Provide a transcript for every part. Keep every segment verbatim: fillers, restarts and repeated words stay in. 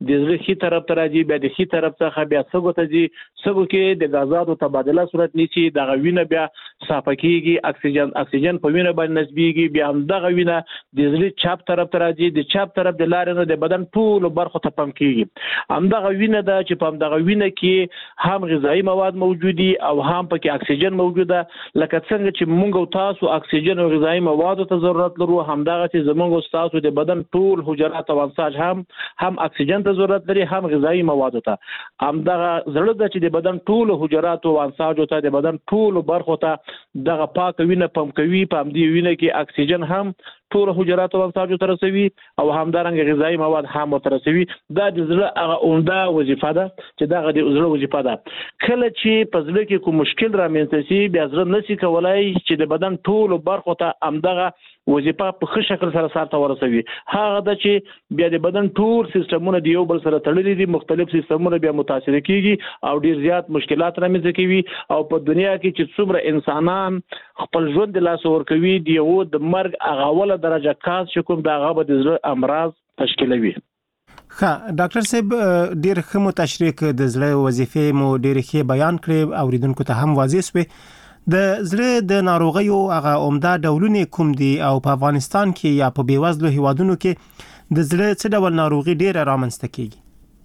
د زړه خي طرف ته راځي، بیا د خي طرف څخه بیا سږو ته ځي، سږو کې د غازاتو تبادله صورت نیسي، دغه وینه بیا صافه کیږي، اکسیجن اکسیجن په وینه باندې نسبیږي، بیا هم دغه وینه د زړه چپ طرف ته راځي، د چپ طرف د لارې نه د بدن ټولو برخو ته پمپ کیږي. هم دغه وینه ده چې په دغه وینه کې هم غذایی مواد موجود دي او هم پکې اکسیجن موجوده. لکه څنګه چې موږ او تاسو اکسیجن او غذایی موادو ته ضرورت لرو، همدغه چې زموږ او تاسو د بدن ټول حجرات او انساج هم هم اکسیجن ته ضرورت لري، هم غذایی موادو ته. همدغه زړه د چې د بدن ټول حجرات او انساج ته د بدن ټول برخو ته دغه پاک وینه پمپ کوي، په همدې وینه کې اکسیجن هم ټول حجرات او انساج ته رسوي او همدارنګه غذایی مواد هم ورته رسوي. دا د زړه هغه عمده وظیفه ده چې دغه د زړه وظیفه ده. کله چې په زړه کې کوم مشکل رامنځته شي، بیا زړه نشي کولای چې د بدن ټول برخو ته همدغه وظیفه په ښه شکل سره سرته ورسوي. هغه د چې بیا د بدن ټول سیستمونه د یو بل سره تړلي دي، مختلف سیستمونه بیا متاثر کیږي او ډیر زیات مشکلات رامنځته کوي. او په دنیا کې چې څومره انسانان خپل ژوند د لاس ورکوي، د یو د مرګ هغه اوله درجه کاس چې کوم د هغه به د زړه امراض تشکیلوي. ښه ډاکټر صاحب، ډیر ښه مو تشریح د زړه وظیفې مو ډیر ښه بیان کړې، اوریدونکو ته هم واضح شوه. د زړه د ناروغیو هغه عمده ډولونه کوم دي او په افغانستان کې یا په بیوزلو هیوادونو کې د زړه څه ډول ناروغي ډیره رامنځته کیږي؟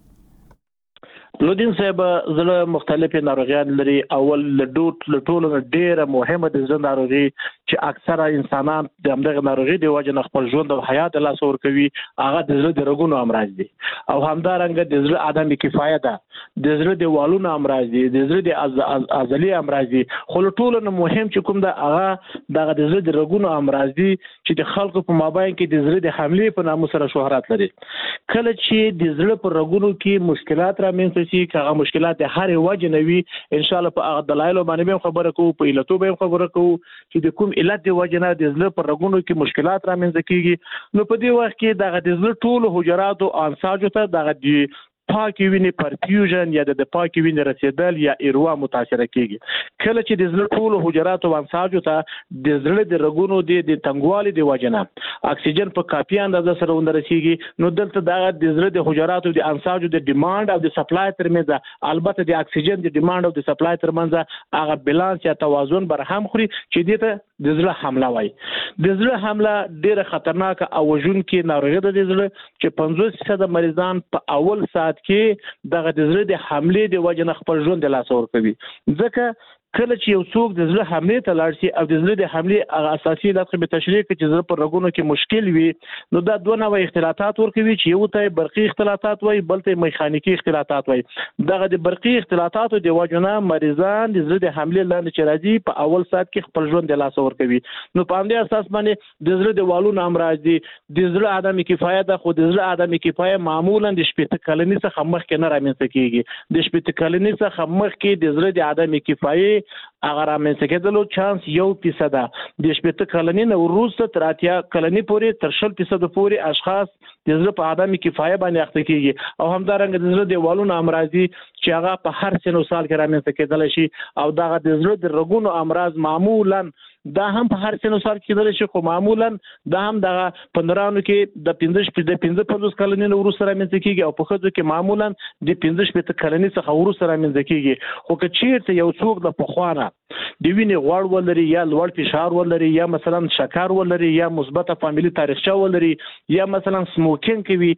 لودین صاحب، زړه مختلفې ناروغیان لري. اول له ټولو نه ډیره مهمه د زړه ناروغي چې اکثره انسانان د همدغه ناروغي د وجه نه خپل ژوند او حیات له لاسه ورکوي، هغه د زړه د رګونو امراض دي او همدارنګه د زړه عدم کفایت ده، د زړه د والونو امراض دي، د زړه د عضلي امراض دي. خو له ټولو نه مهم چې کوم ده هغه دغه د زړه د رګونو امراض دي چې د خلکو په مابین کې د زړه د حملې په نامه سره شهرت لري. کله چې د زړه په رګونو کې مشکلات رامنځته شي، هغه مشکلات د هر وجه نه وي، ان شاء الله په هغه دلایل باندې به خبره کوو، په علتو به خبره کوو چې د کوم علت د وجه نه د زړه په رګونو کې مشکلات رامنځته کیږي. نو په دې وخت کې دغه د زړه ټول حجرات او انساج ته دغه د پاکي وینې پرفیوژن یا د پاکي وینې رسیدل یا ایروا متاثر کیږي. کله چې د زړه ټول حجرات او انساج ته د زړه د رګونو د تنګوالي د وجه نه اکسیجن په کافي اندازه سره ورسیږي، نو دلته دغه د زړه د حجرات او د انساج د ډیماند او د سپلای ترمنځ، البته د اکسیجن د ډیماند او د سپلای ترمنځ هغه بیلانس یا توازن برهم خوري چې دته د زړه حمله وای. د زړه حمله ډیره خطرناک او وژونکې ناروغي ده د زړه چې پنځوس فیصد مریضان په اول ساعت کې دغه د زړه د حملې د وجه نه خپل ژوند د لاسه ورکوي. ځکه کله چې یو څوک د زړه حملې ته لاړ شي او د زړه د حملې هغه اساسي علت به تشریح کړي چې زړه پر رګونو کې مشکل وي، نو دا دوه نوع اختلاطات ورکوي چې یو ته برقي اختلاطات وایي، بل ته میخانیکي اختلاطات وایي. دغه د برقي اختلاطاتو د وجه نه مریضان د زړه د حملې لاندې چې راځي په اول ساعت کې خپل ژوند د لاسه ورکوي. نو په همدې اساس باندې د زړه د والونو امراض دي، د زړه عدم کفایت ده. خو د زړه عدم کفایت معمولا د شپږ کلنۍ څخه مخکې نه رامنځته کیږي. د شپږ کلنۍ څخه مخکې د زړه د عدم کفایت هغه رامنځته کېدلو چانس یو فیصد ده. د شپږ کلنۍ نه وروسته تر اتیا کلنۍ پورې تر شل فیصد پورې اشخاص د زړه په عدم کفایت باندې اخته کیږي. او همدارنګه د زړه د والونو امراض دي چې هغه په هر سن او سال کې رامنځته کېدل شي، او دغه د زړه د رګونو امراض معمولا دا هم په هر سن او سال کې کېدل شي، خو معمولا دا هم دغه پندرانو کې د پنځه د پنځه پنځوس کلنۍ نه وروسته رامنځته کیږي، او په ښځو کې معمولا د پنځه شپېته کلنۍ څخه وروسته رامنځته کیږي. خو که چیرته یو څوک د پخوانه د وینې غوړ ولري یا لوړ فشار ولري یا مثلا شکر ولري یا مثبته فامیلی تاریخچه ولري یا مثلا سموکینګ کوي،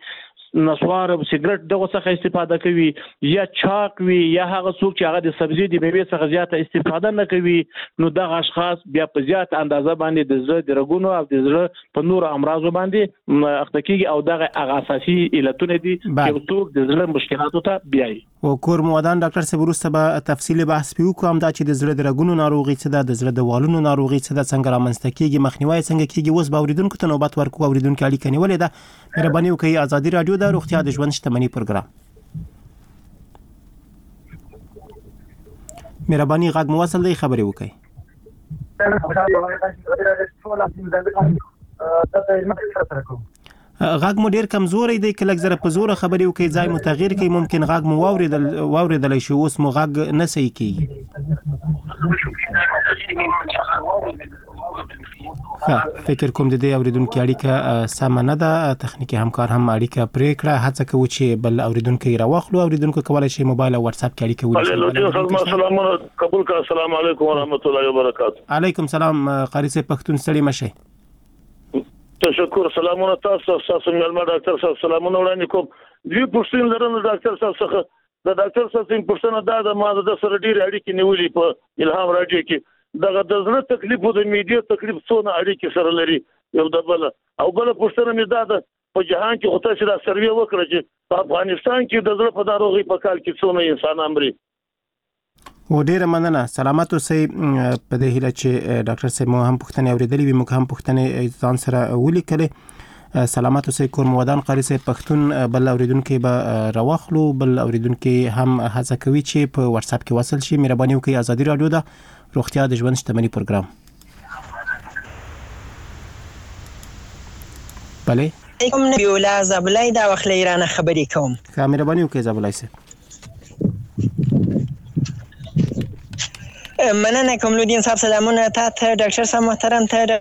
نسوار او سیګریټ دغه څخه استفاده کوي، یا چاک وي، یا هغه څوک چې هغه د سبزی د میوې څخه زیاته استفاده نه کوي، نو دغه اشخاص بیا په زیات اندازه باندې د زړه د رګونو او د زړه په نور امراضو باندې اخته کیږي، او دغه هغه اساسي علتونه دي چې څوک د زړه مشکلاتو ته بیایي. او کور مودان ډاکټر صاحب وروسته به تفصیلی بحث وکړو هم دا چې د زړه د رګونو ناروغي څه ده، د زړه د والونو ناروغي څه ده، څنګه رامنځته کیږي، مخنیوي څنګه کیږي. اوس به اوریدونکو ته نوبت ورکړو. اوریدونکو اړیکه نیولې ده، مهرباني وکړئ. ازادي رادیو د روغتیا د ژوند شتمنۍ پروګرام، مهرباني غږ مو وصل دی، خبرې وکړئ. غږ مو ډیر کمزوري دی، کله زره په زور خبرې وکړئ، ځای مو تغییر کړئ، ممکن غږ مو واوریدل واوریدل شي، اوس مو غږ نه صحیح کیږي. فکر کوم د دې اوریدونکو اړیکه سم نه ده، تخنیکی همکار هم اړیکه پرې کړه. هڅه کوو چې بل اوریدونکو راوخلو. اوریدونکو کولای شي موبایل او واتس اپ کې اړیکه ولري. السلام قبول کا. السلام علیکم ورحمت الله وبرکاتہ. علیکم السلام. قاری صاحب پښتون ستړي مشه. تشکر. سلامونه تاسو. تاسو ملما ډاکټر صاحب سلامونه وړاندې کوم. دوی پښتون لرنه ډاکټر صاحب څخه د ډاکټر صاحب څخه پښتنه دا د ما د سره ډیر اړیکې نیولې په الهام راډیو کې. دغه د زړه تکلیف او د میډیا تکلیف څونه اړیکې سره لري یو د بل او بل پښتنه مې دا د په جهان کې خو تاسو دا سروې وکړه چې په افغانستان کې د زړه په ناروغي په کال کې څونه انسانان مري. و ډیره مننه. سلامات اوسئ. په دې هیله چې ډاکټر صاحب مو هم پښتنه اوریدلې وي، موږ هم پښتنه ځان سره ولیکلې. سلامات اوسئ. کور مودان قاری صاحب پښتون بل اوریدونکو به راوخلو. بل اوریدونکو هم هڅه کوي چې په واتس اپ کې وصل شي. مهرباني وکړئ. ازادي رادیو ده روغتیا د ژوند شتمنۍ پروګرام. بله کوم نبیولا زبلای دا وخت ایران خبرې کوم. ښه مهرباني وکړئ زبلای صاحب. مننه کملودین صاحب. سلامونه ته ډاکټر صاحب محترم. ته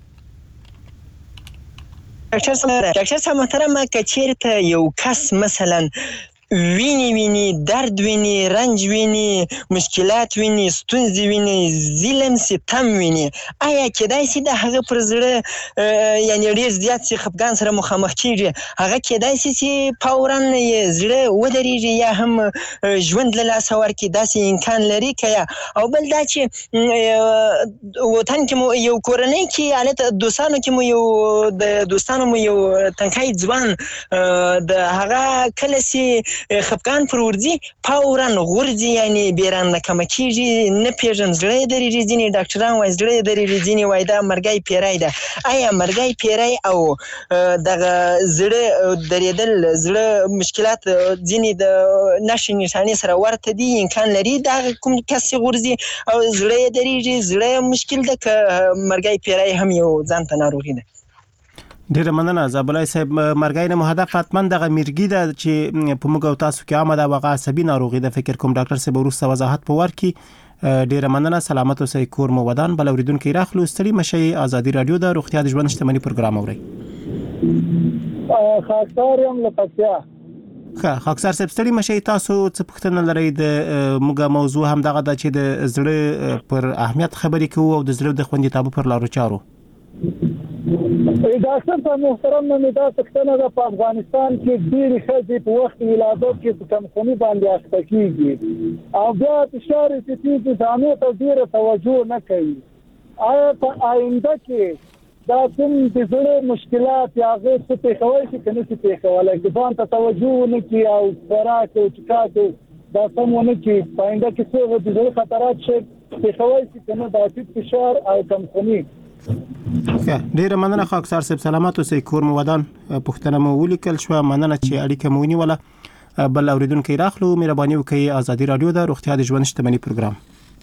ډاکټر صاحب ډاکټر صاحب محترم کچیرته یو کس مثلا ویني ویني درد ویني رنج ویني مشکلات ویني ستونزې ویني ظلم ستم ویني، آیا کېدای شي د هغه پر زړه یعنی ډیر زیات چې خپګان سره مخامخ کیږي هغه کېدای شي چې فورا زړه ودرېږي یا هم ژوند له لاسه ورکړي؟ داسې امکان لري که او بل دا چې وطن کې مو یو کورنۍ کې حالت دوستانو کې مو یو د دوستانو مو یو تنکای ځوان د هغه کله سي خپګان پر ورځي فورا غورځي یعنی بیرانه کم کیږي نه پیژن زړه درې ځینې ډاکټران وایي زړه درې ځینې وایي دا مرګي پیرای ده. آیا مرګي پیرای او دغه زړه درېدل زړه مشکلات ځینې د نشي نشانه سره ورته دي امکان لري دا کوم کس غورځي او زړه درېږي زړه مشکل ده که مرګي پیرای هم یو ځان ته ناروغي ده؟ ډیره مننه زابلای صاحب. مرګای نه مهدف حتمن دغه میرګی ده چې په موږ او تاسو کې عامه ده واقع عصبي ناروغي ده. فکر کوم ډاکټر صاحب وروسته وضاحت په ورکي. ډیره مننه. سلامت اوسئ. کور مو ودان. بل اوریدونکو راخلو ستړي مشي. ازادي رادیو ده روغتیا د ژوند شتمنۍ پروګرام اوري. خاکسار یم لپسیا. ښه خاکسار صاحب ستړي مشي. تاسو څه پوښتنه لرئ؟ د موږ موضوع هم دغه ده چې د زړه پر اهمیت خبرې کوو او د زړه د خوندیتابه پر لارو چارو. ډاکټر صاحب محترم نو دا څنګه ده په افغانستان کې ډېری ښځې په وخت ولادت کې په کمخوني باندې اخته کېږي او بیا فشار یې چې ځانو ته ډېره توجه نه کوي. آیا په آینده کې دا کوم د زړه مشکلات یا هغه څه پېښوي چې کنه څه پېښولای چې ځان ته توجه نه کوي او خوراک او چکاک دا سمونه کې په آینده کې څه د زړه خطرات شي پېښوي چې کنه د فشار او کمخوني. ښه ډیره مننه خاکسار صاحب. سلامات اوسئ. کور مو ودان. پښتنه مو ولیکل شو. مننه چې اړیکه مو ونیوله. بل اوریدونکو راخلو. مهرباني وکړئ. ازادي رادیو ده روغتیا د ژوند شتمنۍ پروګرام.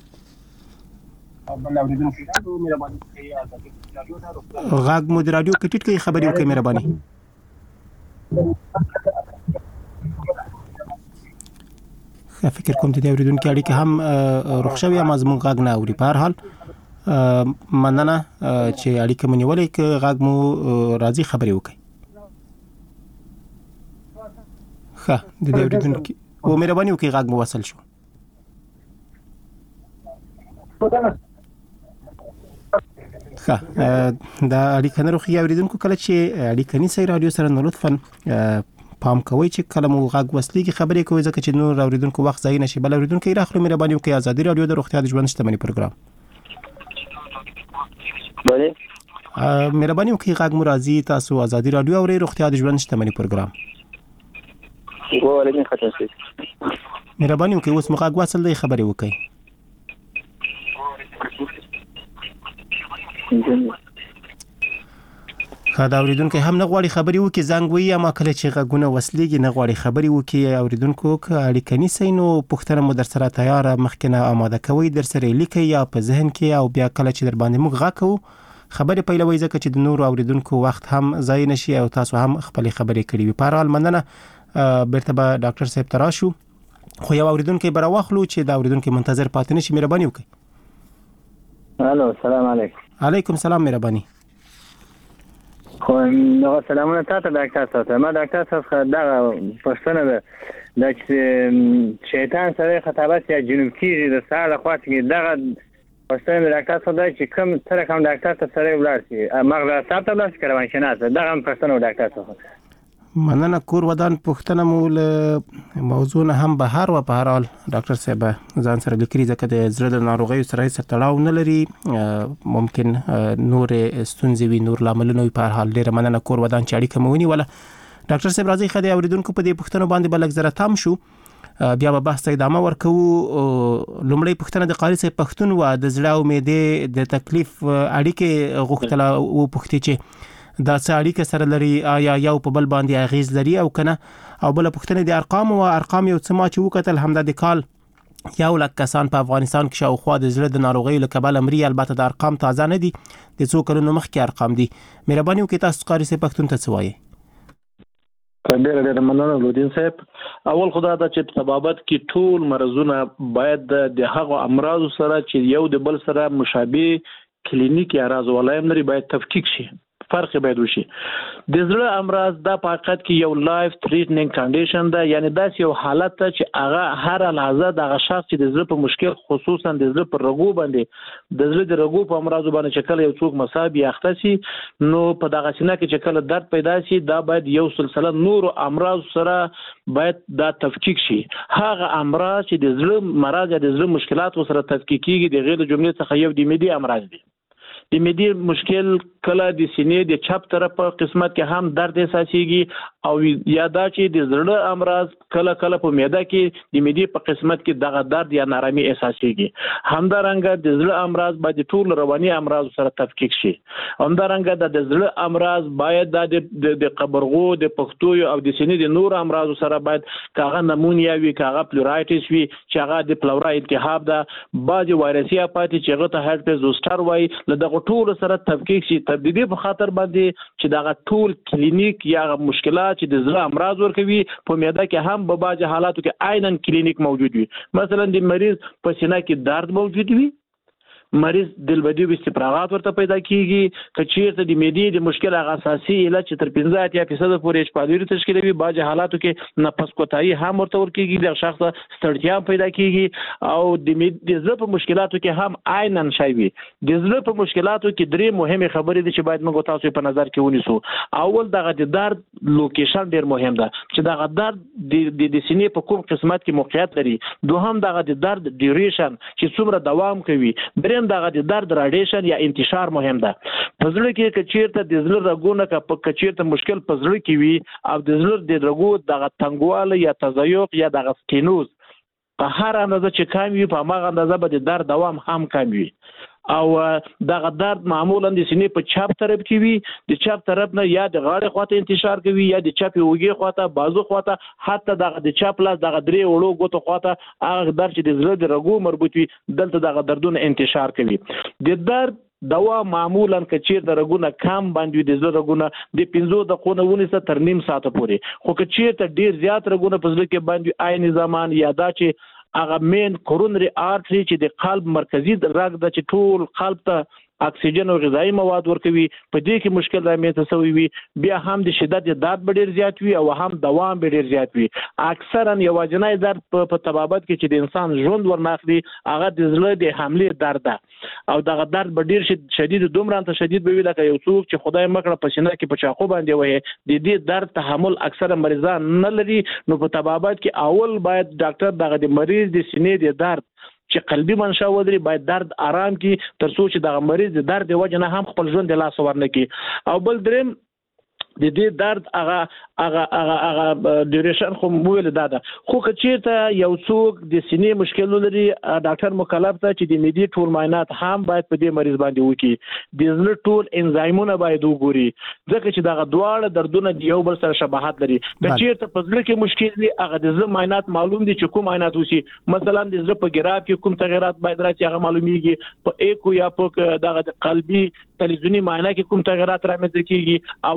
بل اوریدونکو راخلو. مهرباني وکړئ. ازادي رادیو ده روغتیا غاګ مو د رادیو کټیټ کوي خبري وکړئ مهرباني. فکر کوم چې د اوریدونکو اړیکه هم روښوي هم زموږ غاګ نه اوري. په هر حال مننه چې اړیکه مو نیولې ک غاګ مو راځي خبرې وکړي. ښه د دې اوریدونکو او مهرباني وکړئ غاګ مو وصل شو. ښه دا اړیکه نه روخي اوریدونکو کله چې اړیکه نیسي رادیو سره نو لطفا پام کوئ چې کله مو غاګ وصلېږي خبرې کوئ ځکه چې نور اوریدونکو وخت ضایع نشي. بل اوریدونکو راخلو. مهرباني وکړئ. ازادي رادیو د روغتیا د ژوند شتمنۍ پروګرام. بله مهرباني وکړئ غاګ مو راځي. تاسو ازادي رادیو اورئ روغتیا د ژوند شتمنۍ پروګرام. وعلیکم خطر شي. مهرباني وکړئ اوس مو غاګ وصل دی خبرې وکړئ. خا دا اوریدونکو هم نه غواړي خبرې وکړي زنګ وي یا ما کله چې غاګونه وصلېږي نه غواړي خبرې وکړي. اوریدونکو که اړیکه نیسئ نو پوښتنه مو در سره تیاره مخکې نه اماده کوئ در سره لیکئ یا په ذهن کې او بیا کله چې در باندې موږ غږ کوو خبرې پیلوي ځکه چې د نورو اوریدونکو وخت هم ضایع نشي او تاسو هم خپلې خبرې کړې وي. په هر حال مننه. بیرته به ډاکټر صاحب ته راشو خو یو اوریدونکو به راواخلو چې دا اوریدونکو منتظر پاتې نشي. مهرباني وکړئ. الو السلام علیکم. علیکم سلام مهرباني. خو نو سلامونه تاسو ډاکټر صاحب. ما ډاکټر صاحب دا پښتنه ده د شیطان سره خطابت یا جنوب کیږي د ساده خواته کې دا پښتنه ډاکټر صاحب دا چې کوم سره کوم ډاکټر ته سره ولاړ شي مغلا صاحب ته ولاړ شي کروان شناسه دا هم پښتنه ډاکټر صاحب. مننه کور ودان پښتنه مول موضوع نه هم بهر و په هر حال ډاکټر صاحب ځان سره لیکري ځکه د زړه د ناروغیو سره سره تړاو نه لري ممکن نور ستونزې وي نور لاملونه وي په هر حال ډیره مننه کور ودان چې اړیکه مونی ولا ډاکټر صاحب راځي خدای اوریدونکو په دې پښتنه باندې بلک زره تام شو بیا به بحث ادامه ورکو. لومړی پښتنه د قاری صاحب پښتون و د زړه او معدې د تکلیف اړیکه غوښتله او پښتې چې دا څه اړیکه سره لري آیا یو په بل باندې اغیز لري او کنه او بل پښتنه د ارقام او ارقام یو څه ما چې وکتل همدا د کال یو لک کسان په افغانستان کې شاوخوا د زړه د ناروغیو له کبله مري. البته د ارقام تازه نه دي د څو کلونو مخکې ارقام دي. مهرباني وکړئ تاسو قاری صاحب پښتون ته څه وایي؟ ډېر ډېر مننه لودین صاحب. اول خدا دا چې په طبابت کې ټول مرزونه باید د هغو امراض سره چې یو د بل سره مشابه کلینیک یا راز ولایم لري باید تفکیک شي فرق باید وشي. د زړه امراض دا په حقیقت کې یو لایف تریټنینګ کنډیشن ده یعنی دا یو حالت ته چې هغه هر لحظه د شخص چې د زړه په مشکل خصوصا د زړه په رګو باندې د زړه د رګو په امراض باندې چې کله یو څوک مصاب یا اخته شي نو په دغه سینه کې چې کله درد پیدا شي دا باید یو سلسله نور امراض سره باید دا تفکیک شي. هغه امراض چې د زړه مرض یا د زړه مشکلات سره تفکیک کیږي د غیر جملې څخه یو د معدې امراض دي. د معدې مشکل کله د سینې د چپ طرف په قسمت کې هم درد احساسيږي او یا دا چې د زړه امراض کله کله په معده کې د معدې په قسمت کې دغه درد یا نارامي احساسيږي. همدارنګه د زړه امراض باید ټول رواني امراض سره تفکیک شي. همدارنګه د زړه امراض باید د د قبرغو د پښتو او د سینې د نور امراض سره باید کاغه نمونیا وي کاغه پلورایټس وي چې هغه د پلورا التهاب ده بعض وایرسي اپاتي چې هغه ته هرپز زوستر وای له ټول سره تفکیک شي. تبدیلی په خاطر باندې چې دا ټول کلینیک یا مشکلات چې د زړه امراض ورکوي په معده کې هم په بعض حالاتو کې عیناً کلینیک موجود وي. مثلا د مریض په سینه کې درد موجود وي مریض دلبدي استفراغات ورته پیدا کیږي کچیرته د معدې د مشکل هغه اساسي علاج چې تر پنځه اتیا فیصد پورې شپږ تشکیلوي بعض حالاتو کې نفس کوتاهي هم ورته ورکیږي د شخص ستړیا پیدا کیږي او د معدې زړه په مشکلاتو کې هم عیناً شای وي. د زړه په مشکلاتو کې درې مهمه خبرې دي چې باید موږ تاسو په نظر کې ونیسو. اول دغه د درد لوکیشن ډیر مهم ده چې دغه درد د د سینې په کوم قسمت کې موقعیت لري. دوهم دغه د درد ډیوریشن چې څومره دوام کوي. دریم دغه د درد راډیشن یا انتشار مهم ده. په زړه کې کچیرته د زړه رګونه کا کچیرته مشکل په زړه کې وي او د زړه د رګو دغه تنګواله یا تضایق یا دغه سټینوز په هر اندازه چې کم وي په هغه اندازه به د درد دوام هم کم وي او دغه درد معمولا د سینې په چپ طرف کې وي د چپ طرف نه یا د غاړې خواته انتشار کوي یا د چپ وګي خواته بازو خواته حتی دغه د چپ لاس دغه درې وړو ګوتو خواته هغه درد چې د زړه د رګو مربوط وي دلته دغه دردونه انتشار کوي. د درد دوا معمولا کچیر د رګونه کم باندې د زړه رګونه د پنځو دقیقو ونیسه تر نیم ساعت پورې خو کچیر ته ډیر زیات رګونه په زړه کې باندې عین زمان یا دا چې هغه مین کورونري آرټري چې د قلب مرکزی رګ د چې ټول قلب ته اکسیجن او غذایی مواد ورکوي په دې کې مشکل رامنځته شوی وي بیا هم د شدت درد ډیر زیات وي او هم دوام ډیر زیات وي. اکثرا یوازینی درد په طبابت کې چې د انسان ژوند ورناخلي هغه د زړه د حملې درد ده او دغه درد به ډیر شدید دومره ته شدید به وي لکه یو څوک چې خدای مکړه په سینه کې په چاقو باندې وایي د دې درد تحمل اکثره مریضان نه لري. نو په طبابت کې اول باید ډاکټر دغه د مریض د سینې د درد چې قلبي منشأ ودري باید درد آرام کی تر څو چې دغه مریض د درد وجه نه هم خپل ژوند د لاس ورنه کی. او بل دریم د دې درد هغه هغه هغه هغه ډیوریشن خو مویل داده خو کچیرته یو څوک د سینې مشکل لري ډاکټر مکلف ته چې د معدې ټول معاینات هم باید په دې مریض باندې وکړي. د زړه ټول انزایمونه باید وګوري ځکه چې دغه دواړه دردونه د یو بل سره شباهت لري. کچیرته په زړه کې مشکل دی هغه د زړه معاینات معلوم دي چې کوم معاینات وسی مثلا د زړه په ګراف کې کوم تغیرات باید راځي هغه معلومیږي په ایکو یا په دغه قلبي تلویزیونی معاینه کې کوم تغیرات رامنځته کیږي او هغه ډیر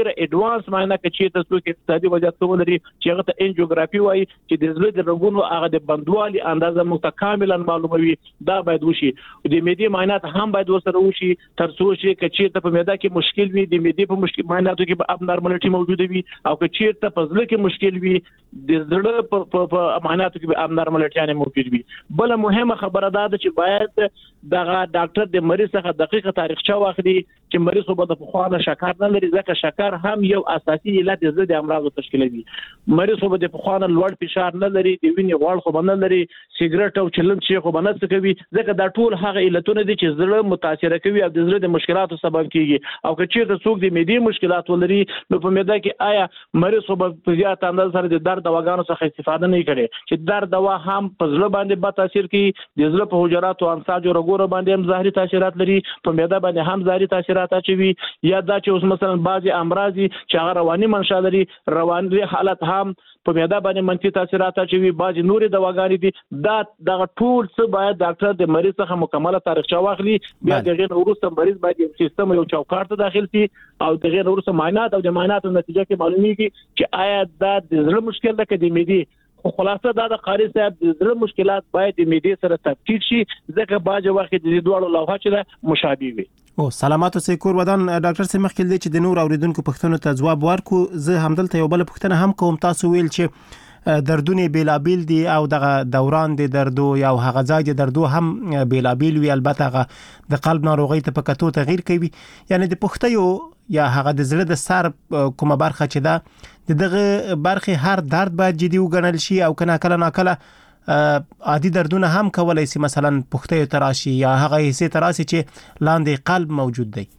ډیره اډوانس معاینه کوي چې تاسو کې اقتصادي وضعیت ولري چې هغه ته انجیوګرافي وایي چې د زړه د رګونو هغه د بندوالي اندازه متکاملا معلوموي. دا باید وشي. د معدې معاینات هم باید ورسره وشي تر څو چې کچیر ته په معده کې مشکل وي د معدې په مشکل معایناتو کې به ابنارمالټي موجوده وي او کچیر ته په زړه کې مشکل وي د زړه په معایناتو کې به ابنارمالټي موجود وي. بل مهمه خبره ده چې باید دغه ډاکټر د مریض څخه دقیقه تاریخچه واخلي چې مریض خو به د پخوانه شکر نه لري ځکه شکر هم یو اساسي علت د زړه د امراضو تشکیلوي. مریض خو به د پخوانه لوړ فشار نه لري د وینې غوړ خو به نه لري سیګریټ او چلم چې خو به نه څه کوي ځکه دا ټول هغه علتونه دي چې زړه متاثر کوي او د زړه د مشکلاتو سبب کیږي. او که چیرته څوک د معدې مشکلات ولري نو په معده کې آیا مریض خو به په زیات اندازه سره د درد دواګانو څخه استفاده نه کوي چې درد دوا هم په زړه باندې به تاثیر کوي د زړه په حجراتو او امساج او رګونو باندې هم ظاهري تاثیرات لري په معده باندې هم ظاهري تاثیرات اچوي. یا دا چې اوس مثلا بعضي امراض چې هغه رواني منشأ لري رواني حالت هم په معده باندې منفي تاثیرات اچوي. بعضي نوري دواګانې دي دا دغه ټول څه باید ډاکټر د مریض څخه مکمله تاریخچه واخلي. بیا دغه وروسته مریض باید یو سیستم یو چوکاټ ته داخل شي او دغه وروسته معاینات او د معایناتو نتیجه کې معلومیږي چې آیا دا د زړه مشکل ده که د معدې. خو خلاصه دا د قاری صاحب د زړه مشکلات باید د معدې سره تفکیک شي ځکه باج وخت د دوړو لوحه چې مشابه وي. او سلامات اوسئ کور ودان. ډاکټر سي مخکې دی چې د نور اوریدونکو پوښتنو ته ځواب ورکو. زه همدلته یو بل پوښتنه هم کوم. تاسو ویل چې دردونه بیلابیل دي او دغه دوران د دردو یا هغه ځای د دردو هم بیلابیل وي البته هغه د قلب ناروغي ته په کتو تغیر کوي. یعنی د پښتیو یا هغه د زړه د سر کومه برخه چې ده د دغه برخه هر درد باید جدي وګڼل شي او کنه کله نا کله عادي دردونه هم کولای شي مثلا پښتیو تراشي یا هغه حصے تراشي چې لاندې قلب موجود دی.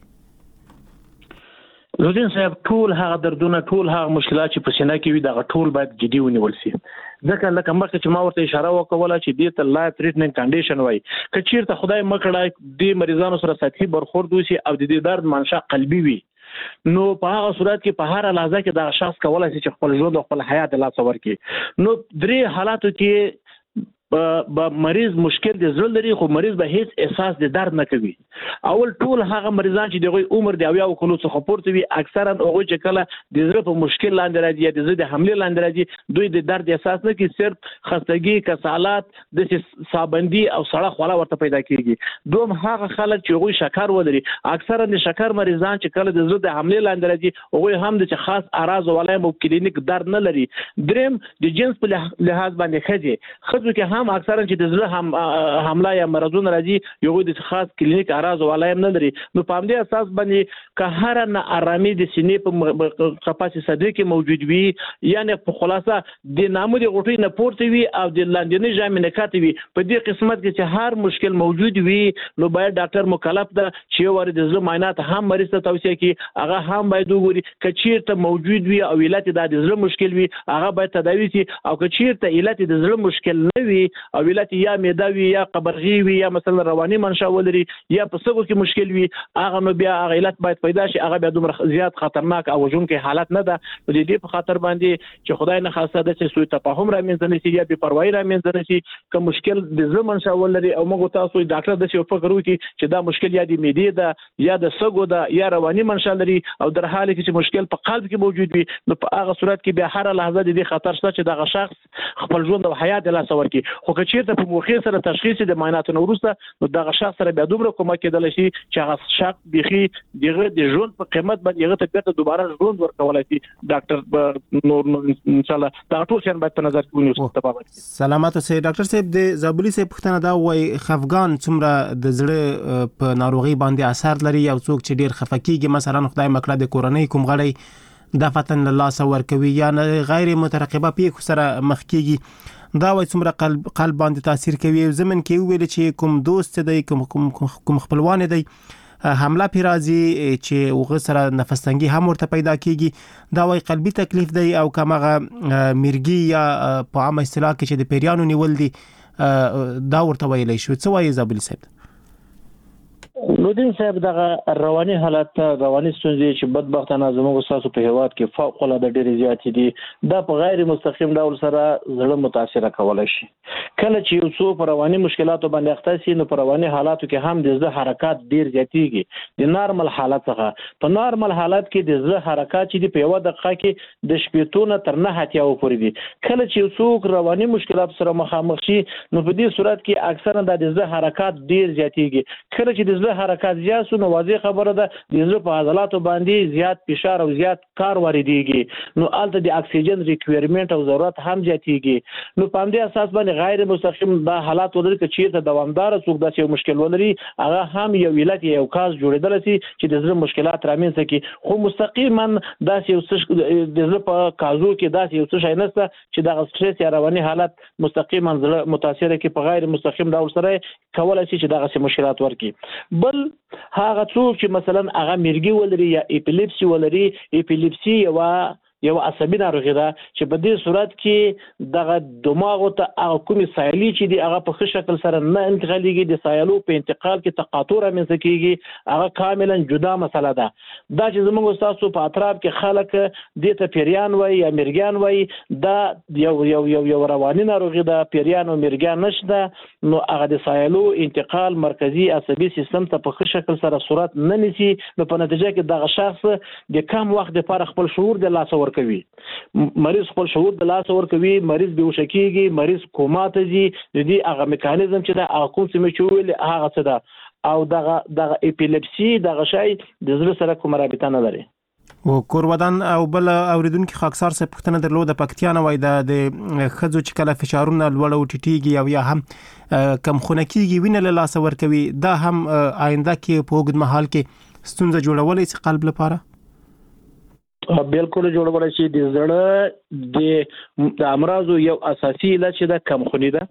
زودین صاحب ټول هغه دردونه ټول هغه مشکلات چې په سینه کې وي دغه ټول باید جدي ونیول شي. ځکه لکه مخکې چې ما ورته اشاره وکوله چې دې ته لایف ټریټمنټ کنډیشن وایي. که چیرته خدای مکړه د مریضانو سره سطحي برخورد وشي او د دې درد منشأ قلبي وي نو په هغه صورت کې په هر لحظه کې دا شخص کولای شي چې خپل ژوند او خپل حیات لا څور کړي. نو درې حالاتو کې به مریض مشکل د زړه لري خو مریض به هیڅ احساس د درد نه کوي. اول ټول هغه مریضان چې دغه عمر دی اویا او کلو څخه پورته وي اکثرا هغه چې کله د زړه په مشکل لاندې راځي یا د زړه د حمله لاندې راځي دوی د درد احساس نه کوي صرف خستګي کسالات د سابندي او سړه خوله ورته پیدا کیږي. دوم هغه خلک چې هغه شکر ولري اکثرا د شکر مریضان چې کله د زړه د حمله لاندې راځي هغه هم د خاص اعراض ولای مو کلینیک درد نه لري. دریم د جنس په لحاظ باندې خځه خځو کې هم اکثرا چې د زړه هم حمله یا مرزونه راځي یو د خاص کلینیک اعراض ولایم نه لري. نو په همدې اساس باندې که هر نه آرامي د سینې په قفس صدري کې موجود وي یعنی په خلاصه د نامو د غوټۍ نه پورته وي او د لاندنۍ ژامې نه کاته وي په دې قسمت کې چې هر مشکل موجود وي نو باید ډاکټر مکلف ده چې یو ور د زړه معاینات هم مریض ته توصیه کوي هغه هم باید وګوري که چیرته موجود وي او علت د زړه مشکل وي هغه باید تداوي شي او که چیرته علت د زړه مشکل نه وي او علت یا معده وي یا قبرغي وي یا مثلا رواني منشأ ولري یا په سګو کې مشکل وي هغه نو بیا هغه علت باید پیدا شي هغه بیا دومره زیات خطرناک او وژونکي حالت نه ده. د دې په خاطر باندې چې خدای نه خاصه ده چې سوء تفاهم رامنځته نشي یا بې پروايي رامنځته نشي که مشکل د زړه منشأ ولري او موږ تاسو ډاکټر د څه فکر وکړي چې دا مشکل یا د معدې ده یا د سګو ده یا رواني منشأ لري او در حال کې چې مشکل په قلب کې موجود وي نو په هغه صورت کې بیا هر لحظه د دې خطر شته چې دغه شخص خپل ژوند او حیات له څور کې خو که چیرته په موخه سره تشخیص د معایناتو وروسته نو دغه شخص سره بیا دومره کومک کېدل شي چې هغه شخص بيخي دغه د ژوند په قیمت باندې هغه ته بیرته دوباره ژوند ورکولای شي. ډاکټر نور ان شاء الله دا ټول شان باید په نظر کې ونیسو. سلامات اوسئ. ډاکټر صاحب د زابلی صاحب پوښتنه دا وایي خفګان څومره د زړه په ناروغي باندې اثر لري او څوک چې ډیر خفقېږي مثلا خدای مکړه د کورنۍ کوم غړي د فتن الله سور کوي یا غیر مترقبه پیښو سره مخ کیږي دا وایي څومره قلب قلب باندې تاثیر کوي. زمن کې ویل چې کوم دوست دی کوم کوم خپلوان دی حمله پیرازي چې وغه سره نفس تنګي هم ورته پیدا کیږي دا وایي قلبي تکلیف دی او کومه مرګي یا په عامه اصطلاح کې چې د پیریانو نیول دي دا ورته ویلې شو. څه وایي زابلی صاحب؟ نورالدین صاحب دغه رواني حالت رواني ستونزې چې بدبختانه زموږ تاسو په هیواد کې فوق العاده ډېرې زیاتې دي دا په غیر مستقیم ډول سره زړه متاثر کولای شي. کله چې یو څوک په رواني مشکلاتو باندې اخته شي نو په رواني حالاتو کې هم د زړه حرکات ډېر زیاتېږي د نارمل حالت څخه. په نارمل حالت کې د زړه حرکات چې په یو دقیقه کې د شپږ نه تر نه اتیا پورې دي. کله چې یو څوک رواني مشکلات سره مخامخ شي نو په دې صورت کې اکثرا د زړه حرکات ډېر زیاتېږي. کله چې د زړه حرکات زیات شو نو واضح خبره ده د زړه په عضلاتو باندې زیات فشار او زیات کار واردېږي نو الته د اکسیجن ریکوایرمنت او ضرورت هم زیاتېږي. نو په همدې اساس باندې غیر مستقیم دا حالات ولري چې چیرته دوامدار څوک داسې یو مشکل ولري هغه هم یو علت یو کاز جوړېدل شي چې د زړه مشکلات رامنځته کړي. خو مستقیما داسې یو څه د زړه په کازو کې داسې یو څه شی نشته چې د سټرس یا رواني حالت مستقیما زړه متاثر کړي. په غیر مستقیم ډول سره کولای شي چې دغه مشکلات ورکړي. بل هغه څوک چې مثلا هغه مرګي ولري یا اپیلیپسي ولري. اپیلیپسي یو یو عصبي ناروغي ده چې په دې صورت کې دغه دماغ ته هغه کومې سایلي چې دی هغه په ښه شکل سره نه انتقالېږي د سایلو په انتقال کې تقاطع رامنځته کېږي هغه کاملا جدا مسله ده. دا چې زموږ ستاسو په اطراف کې خلک دې ته پیریان وایي یا مرګیان وایي دا یو یو یو یو رواني ناروغي ده. پیریان او مرګیان نشته نو هغه د سایلو انتقال مرکزي عصبي سیستم ته په ښه شکل سره صورت نه نیسي نو په نتیجه کې دغه شخص د کم وخت لپاره خپل شعور د لاسه ورکوي. مریض خپل شعور د لاسه ورکوي. مریض بهوشه کېږي. مریض کوما ته ځي. د دې هغه میکانیزم چې دا هغه کوم څه چې ویل هغه څه ده او دغه دغه اپیلیپسي دغه شی د زړه سره کومه رابطه نه لري. او کورودان او بل اوریدونکو خاکسار څخه پښتنه درلود د پکتیا نه وای د خځو چې کله فشارونه لوړ او ټیټیږي او یا هم کم خونه کېږي وینه له لاسه ورکوي دا هم آینده کې په اوږد مهال کې ستونزه جوړولای شي قلب لپاره. بالکل جوړولای شي. د زړه د امراضو یو اساسي علت چې ده کمخوني ده.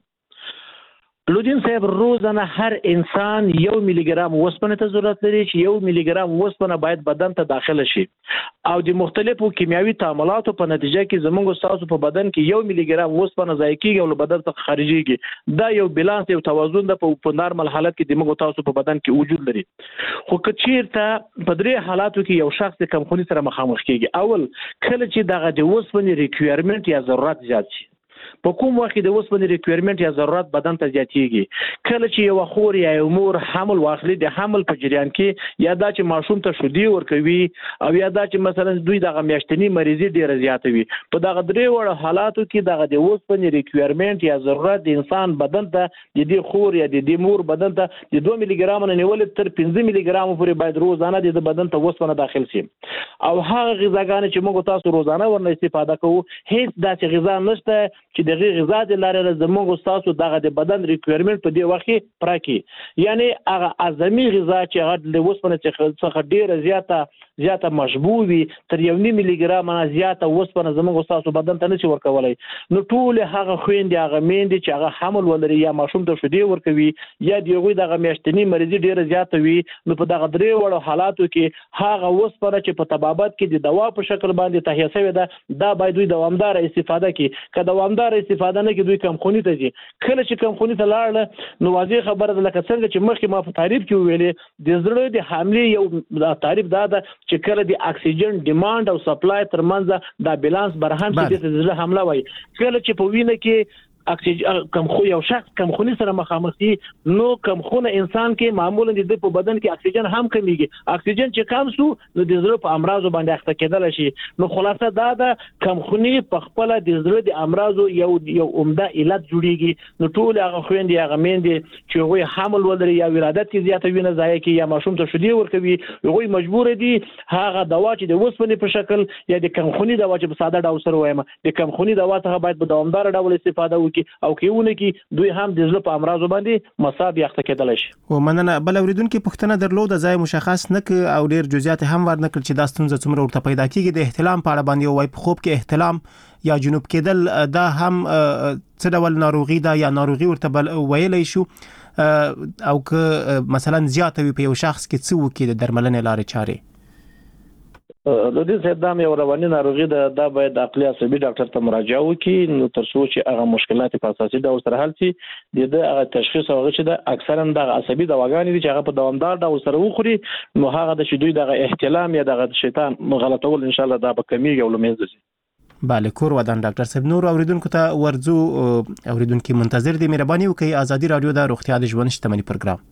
لودین صاحب روزانه هر انسان یو میلی ګرام وسپنه ته ضرورت لري چې یو میلی ګرام وسپنه باید بدن ته داخله شي او د مختلفو کیمیاوي تعاملاتو په نتیجه کې زموږ تاسو په بدن کې یو میلی ګرام وسپنه ضایع کیږي او بدن ته خارجيږي. دا یو بیلانس یو توازن د په نارمل حالت کې د موږ تاسو په بدن کې وجود لري. خو کچیرته په درې حالاتو کې یو شخص کمخوني سره مخامخ کیږي. اول کله چې دغه د وسپنې ریکوایرمنت یا ضرورت زیات شي په کوم وخت د وسپنې ریکوایرمنت یا ضرورت بدن ته زیاتېږي کله چې یو خور یا یو مور حمل واخلي د حمل په جریان کې یا دا چې ماشوم ته شودي ورکوي او یا دا چې مثلا دوی دغه میاشتنی مریضي ډیره زیاتوي په دغه درې وړ حالاتو کې دغه د وسپنې ریکوایرمنت یا ضرورت د انسان بدن ته د دې خور یا د دې مور بدن ته د دوه میلی ګرام نه نیول تر پنځه میلی ګرام پورې باید روزانه د بدن ته وسپنه داخل شي او هغه غذاګانې چې موږ تاسو روزانه ورنه استفاده کوو هیڅ داسې غذا نشته چې دغه غذا د لارې زموږ تاسو دغه د بدن ریکوایرمنت په دې وخت کې پراکي یعنی هغه اعظمي غذا چې هغه د وسپنه څخه ډیره زیاته زیاته مشبوع وي تر یو نیم میلی ګرام نه زیاته وسپنه زموږ تاسو بدن ته نشي ورکولای نو ټول هغه خويندې هغه میندې چې هغه حمل ولري یا ماشوم ته شودي ورکوي یا دیغوی دغه میاشتنی مریضي ډیره زیاته وي نو په دغه درې وړو حالاتو کې هغه وسپنه چې په طبابت کې د دوا په شکل باندې تهیه شوی ده دا باید دوی دوامدار استفاده کړي که دوامدار استفاده نه کوي دوی کم خونی ته ځي کله چې کم خونی ته لاړ نو واضح خبره ده لکه څنګه چې مخکې ما په تعریف کې ویلې د زړه د حملې یو تعریف دا ده چې کله د اکسیجن ډیماند او سپلای ترمنځ دا بیلانس برهم چې د زړه حمله وای کله چې په وینه کې اکسیجن کم خو یو شخص کم خونی سره مخامخ دي نو کم خونه انسان کې معمولا د په بدن کې اکسیجن هم کمیږي اکسیجن چې کم سو نو د زړه په امراضو باندې اخته کېدل شي نو خلاصه دا ده کم خونی په خپل د زړه د امراضو یو یو عمده علت جوړیږي نو ټول هغه خويندې هغه میندې چې هغه حمل ولري یا ولادت کې زیاته وینه ضایع کوي یا ماشوم ته شودي ورکوي هغه مجبور دي هغه دوا چې د وسپنې په شکل یا د کم خونی دوا چې په ساده ډول سره وایم د کم خونی دوا ته باید په دوامدار ډول استفاده وکړي او کېونه کې دوی هم د زړه په امراضو باندې مصاب یخته کېدل شي او مننه بل اوریدونکو پښتنه درلود ځای مشخص نه ک او ډیر جزئیات هم ورنه کړ چې دا ستونزه څومره ورته پیدا کیږي د احتلام په اړه باندې وای په خوب کې احتلام یا جنوب کېدل دا هم څه ډول ناروغي ده یا ناروغي ورته ویلای شو او که مثلا زیاته وي په یو شخص کې څه وکړي د درملنې لارې چارې د دې صدام یو رواني ناروغي ده دا باید عقلي عصبي ډاکټر ته مراجعه وکړي نو تر څو چې هغه مشکلات په اساسي ډول سره حل شي د دې هغه تشخیص هغه چې د اکثرا د عصبي دواګانې چې هغه په دوامدار ډول سره وخوري نو هغه د شدوی د احتلام یا د شیطان غلطول ان شاء الله دا به کمیږي او لمنځه ځي. بله کور ودان ډاکټر صاحب نور اوریدونکو ته ورځو اوریدونکو منتظر دي مهرباني وکړئ ازادي رادیو د روغتیا د ژوند شتمنۍ پروګرام.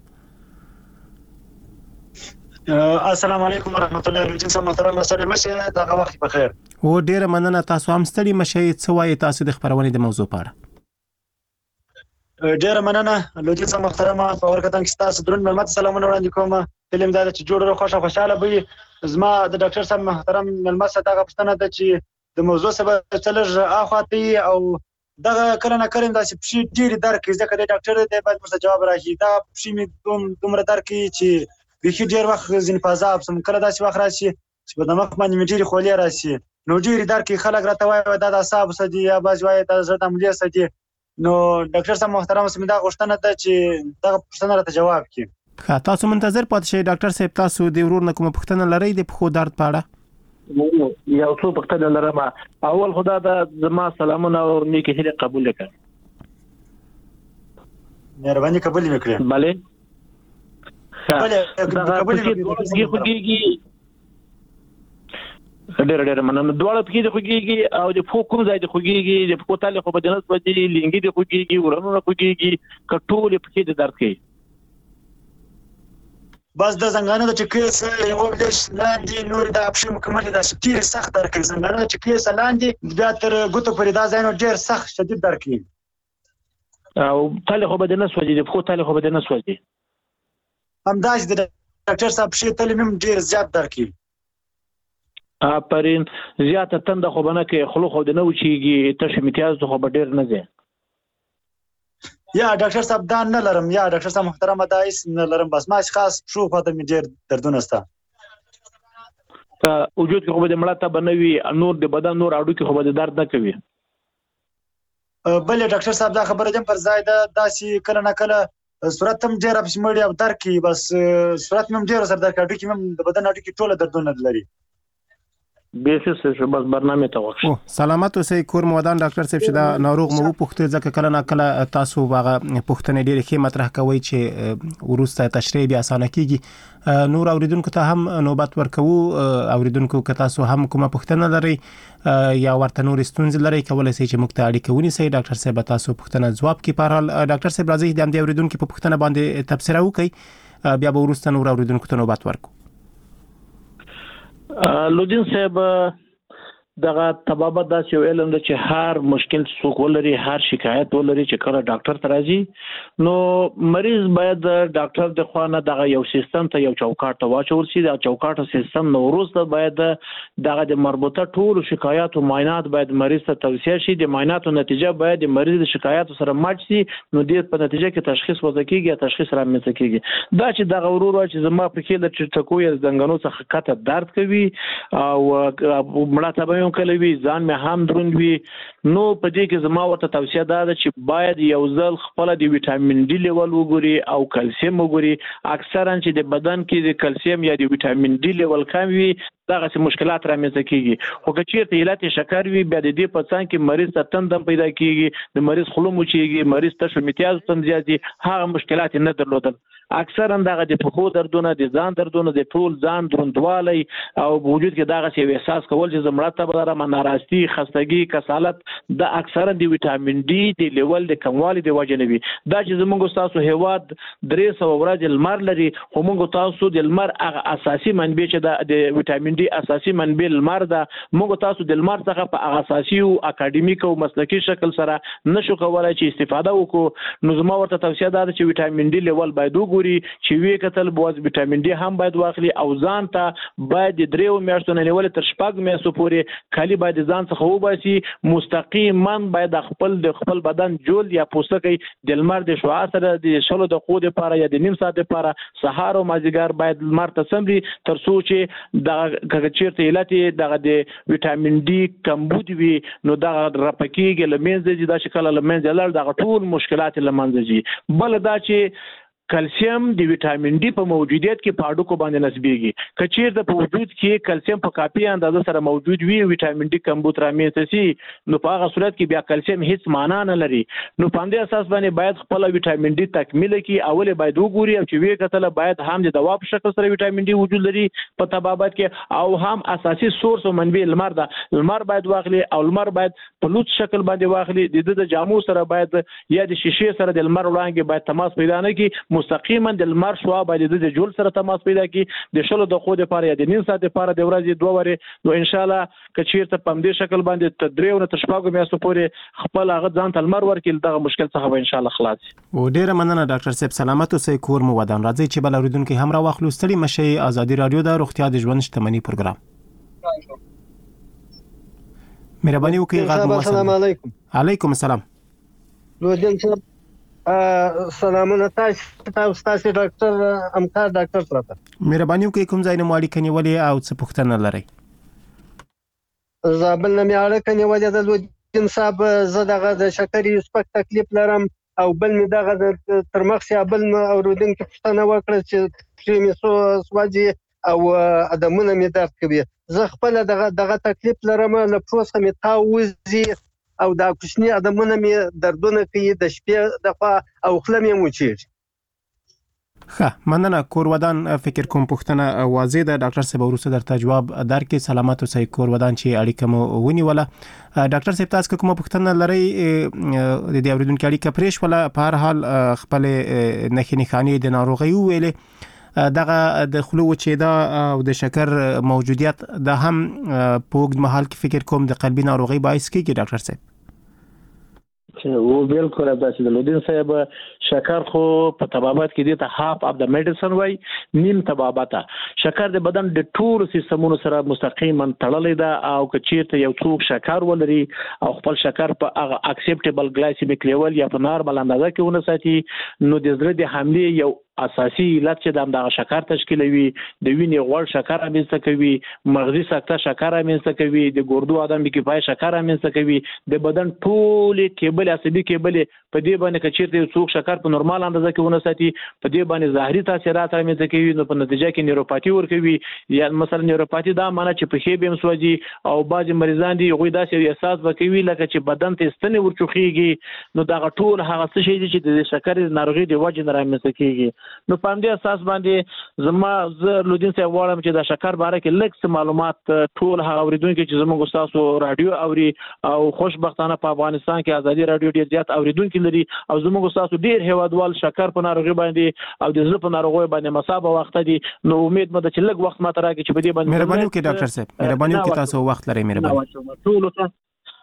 السلام علیکم ورحمت الله وبرکاته. محترم سره مشه دا وخت په خیر. او ډیره مننه تاسو هم ستړي مشه څه وایي تاسو د خبرونې د موضوع په اړه؟ ډیره مننه لوجي سم محترمه په ورکتان کې تاسو درن ملمت سلامونه وړاندې کوم. فلم دا چې جوړ خوشاله خوشاله به زما د ډاکټر صاحب محترم ملمت ستاغه پښتنه ده چې د موضوع سبب څلر اخواتی او دغه کله نه کله داسې پښې ډیره درکې ځکه د ډاکټر د باید مرسته جواب راکړي دا پښې می دوم دومره درکې چې بخي ډیر وخت ځین فازاب سم کله داسې وخت راشي چې په دماغ باندې میټری خولې راشي نو ډیر درکې خلک راته وایي دا د اعصاب سدي یا باز وایي دا زړه د عملیات سدي نو ډاکټر صاحب محترم سم دا غوښتنه ده چې دغه پوښتنه راته جواب کړي. تاسو منتظر پاتې شئ ډاکټر صاحب تاسو د ورور نه کوم پوښتنه لرئ د پښو درد په اړه؟ یو څو پوښتنه لرم. اول خدا د زما سلامونه او نیکی هیله قبول کړئ. مهرباني قبول وکړئ. bale بله قبول وکړئ. ډېر ډېر مننه. دواړه پکې د خوږیږي او د پښو کوم ځای د خوږیږي د پښو تاله خو بدنس وځي لینګي د خوږیږي ورونو خوږیږي کټول پکې د درد کوي. بس د زنګانه د چکیس یو دیش لاندې نور د اپشن مکمل د سټیر سخت درکې زنګانه د چکیس لاندې بیا تر ګوتو پرې دا ځای نو ډېر سخت شدید درکې او تاله خو بدنس وځي د پښو تاله خو بدنس وځي همداش د ډاکټر صاحب شي تل مم ډیر زیات درکې اپرین زیاته تند خو بنه کې خلو خو د نو چیږي تشه امتیاز خو به ډیر نه ځي. یا ډاکټر صاحب دا نه لرم یا ډاکټر صاحب محترم دا هیڅ نه لرم بس ما خاص شو فاته می ډیر دردونه ستا وجود کې خو به مړه بنوي نور د بدن نور اډو کې خو به درد نه کوي. بل ډاکټر صاحب دا خبره دم پر ځای ده داسي کله نه کله صورت هم ډیر اپ سمړی او درکې بس صورت هم ډیر سر درکې اډو کې هم د بدن اډو کې ټوله دردونه لري. بیسس بس برنامه ته وښه. سلامت اوسئ کور مودان ډاکټر صاحب چې دا ناروغ مو پوښتنه ځکه کله نه کله تاسو واغه پوښتنه ډیره کې مطرح کوي چې ورسته تشریح بیا اسانه کیږي. نور اوریدونکو ته هم نوبت ورکوو. اوریدونکو که تاسو هم کومه پوښتنه لرئ یا ورته نور ستونزې لرئ کولای شئ چې موږ ته اړیکه ونیسئ ډاکټر صاحب تاسو پوښتنه ځواب کوي. په حال ډاکټر صاحب راځي د دې اوریدونکو په پوښتنه باندې تبصره وکړي بیا به ورسته نور اوریدونکو ته نوبت ورکو. لودین صاحب دغه تبابت دا چې علم د چې هر مشکل څوک ولري هر شکایت ولري چې کله ډاکټر ته راځي نو مریض باید ډاکټر د خوانه دغه یو سیستم ته یو چوکاټ ته واچول شي. دا چوکاټ سیستم نو وروسته باید دغه د مربوطه ټول شکایات او معاینات باید مریض ته توصیه شي. د معایناتو نتیجه باید د مریض د شکایت سره ماچ شي نو د په نتیجه کې تشخیص وځي کیږي تشخیص رامنځته کیږي. دا چې دغه ورور چې زما په کې د چټکوي زنګانو څخه کته درد کوي او مړه ته کله وی ځان مې هم دروند وي نو په دې کې زما ورته توصیه ده چې باید یو ځل خپل د ویټامین ډي لیول وګوري او کلسیم وګوري. اکثرا چې د بدن کې د کلسیم یا د ویټامین ډي لیول کم وي دغه څه مشکلات رامنځته کیږي. خو که چیرته علت شکر وي بیا د دې په څنګ کې مریض ته تندم پیدا کیږي د مریض خلو موچیږي مریض ته شومتیاز تم زیاتي هغه مشکلات نه درلودل. اکثرا دغه د پخو دردونه د ځان دردونه د ټول ځان دروندوالی او وجود کې دغه څه احساس کول چې زمړه ته بدره مناراستی خستګي کسالت د اکثرا د ویټامین ډي د لیول د کموالي د وجه نه وي. دا چې زموږ تاسو هواد درې سوه ورځې لمر لري خو موږ تاسو د لمر هغه اساسي منبع چې د ویټامین ډي اساسي منبع لمر ده موږ تاسو د لمر څخه په اساسي او اکاډمیک او مسلکی شکل سره نشو کولای چې استفاده وکړو. نو زما ورته توصیه ده چې ویټامین ډي لیول باید وګوري چې وی کتل بوز ویټامین ډي هم باید واخلي او ځان ته باید د دریو میاشتو نه نیول تر شپږ میاشتو پورې کالي باید ځان څخه وباسي. مستقیما باید خپل د خپل بدن جول یا پوستکی د لمر د شعاع سره د شلو د قود لپاره یا د نیم ساعت لپاره سهار او مازیګر باید لمر ته سمري تر څو چې د چیرته علت دغه د ویټامین ډي کمبود وي نو دغه رپکیږي لمنځه دي دا شکل لمنځه لړ دغه ټول مشکلات لمنځه دي. بل دا چې کلسیم د وټامین ډي په موجودیت کې په هډوکو باندې نسبيږي. که چیرته په وجود کې کلسیم په کافي اندازه سره موجود وي وټامین ډي کمبود رامنځته شي نو په هغه صورت کې بیا کلسیم هیڅ معنا نه لري. نو په همدې اساس باندې باید خپل وټامین ډي تکمیل کړي. اول باید وګوري او چې وی کتل باید هم د دوا په شکل سره وټامین ډي وجود لري په طبابت کې او هم اساسي سورس او منبع لمر ده. لمر باید واخلي او لمر باید په لوت شکل باندې واخلي. د د جامو سره باید یا د شیشې سره د لمر وړانګې باید تماس پیدا نه کړي. مستقیما د لمر شوا باید د جول سره تماس پیدا کړي. د شلو د خو د لپاره یا د نیم ساعت لپاره د ورځې دوه ورې نو ان شاء الله که چیرته په دې شکل باندې تدریو نه تشپاګو میاشتو پورې خپل هغه ځان تلمر ورکړي دغه مشکل څخه به ان شاء الله خلاص شي. و ډیره مننه ډاکټر صاحب سلامت اوسئ کور مو ودان. راځي چې بل اوریدونکو هم را واخلو. ستړي مشي ازادي رادیو د روغتیا د ژوند شتمنۍ پروګرام. مهرباني وکړئ غږ مو. السلام علیکم. علیکم السلام. لودین صاحب سلامونه تاسو تاسو تاسو ډاکټر امکار ډاکټر پراته. مهرباني وکړئ کوم ځای نه مو اړیکه نیولې او څه پوښتنه لرئ؟ زابل نه مې اړیکه نیولې ده لودین صاحب. زه دغه د شکرې سپک تکلیف لرم او بل مې دغه د ترمخ سیابل مې اوریدونکو پوښتنه وکړه چې پرې مې سو سوځي او ادمونه مې درد کوي. زه خپل دغه دغه تکلیف لرم له پروسه مې تاو وزي او دا کوچني ادمونه مې دردونه کوي د شپې د خوا او خله مې موچیږي. ښه مننه کور ودان. فکر کوم پوښتنه واضح ده. ډاکټر صاحب وروسته درته جواب درکړي. سلامت اوسئ کور ودان چې اړیکه مو ونیوله. ډاکټر صاحب تاسو کومه پوښتنه لرئ د دې اوریدونکو اړیکه پرېښ ولا په هر حال خپل نښې نښانې د ناروغۍ ویلې دغه د خلو وچېدا او د شکر موجودیت د هم په وګړي محل کې فکر کوم د قلبي ناروغۍ باعث کیږي ډاکټر صاحب؟ او بالکل داسې د لودین صاحب شکر خو په طبابت کې د هاف اف د میډیسن وای نیم طبابت. شکر د بدن د ټول سیستمونو سره مستقیما تړلې ده او که چیرته یو څوک شکر ولري او خپل شکر په هغه اکسپټیبل ګلایسیمیک لیول یا په نارمل اندازه کې ونه ساتي نو د زړه د حملې یو اساسي علت چې د دغه شکر تشکیلوي د وینې غوړ شکر رامنځته کوي، مغزي سکته شکر رامنځته کوي، د ګردو عدم کفایت شکر رامنځته کوي، د بدن ټول کیبل عصبي کیبل په دې باندې چې چیرته څوک شکر په نورمال اندازه کې ونه ساتي په دې باندې ظاهري تاثیرات رامنځته کوي نو په نتیجه کې نیوروپاتی ورکوي. یا مثلا نیوروپاتی دا معنی چې په خېبم سوځي او بعض مریضان دي غوي داسې احساس وکوي لکه چې بدن ته ستنې ورچوخيږي نو دا ټول هغه څه شي چې د شکر ناروغي د وجې نه رامنځته کیږي. نو په دې اساس باندې زما زه لودین صاحب واړم چې د شکر باره کې لږ څه معلومات ټول هغه اوریدونکو چې زموږ استادو رادیو اوري او خوشبختانه په افغانستان کې ازادي رادیو ډیر زیات اوریدونکو لري او زموږ استادو ډیر هیوادوال شکر په ناروغي باندې او د زړه په ناروغي باندې مصابه وخت دي. نو امید مده چې لږ وخت ماته راکړي چې په دې باندې مهرباني وکړئ ډاکټر صاحب مهرباني وکړئ تاسو وخت لرئ مهرباني ټول ته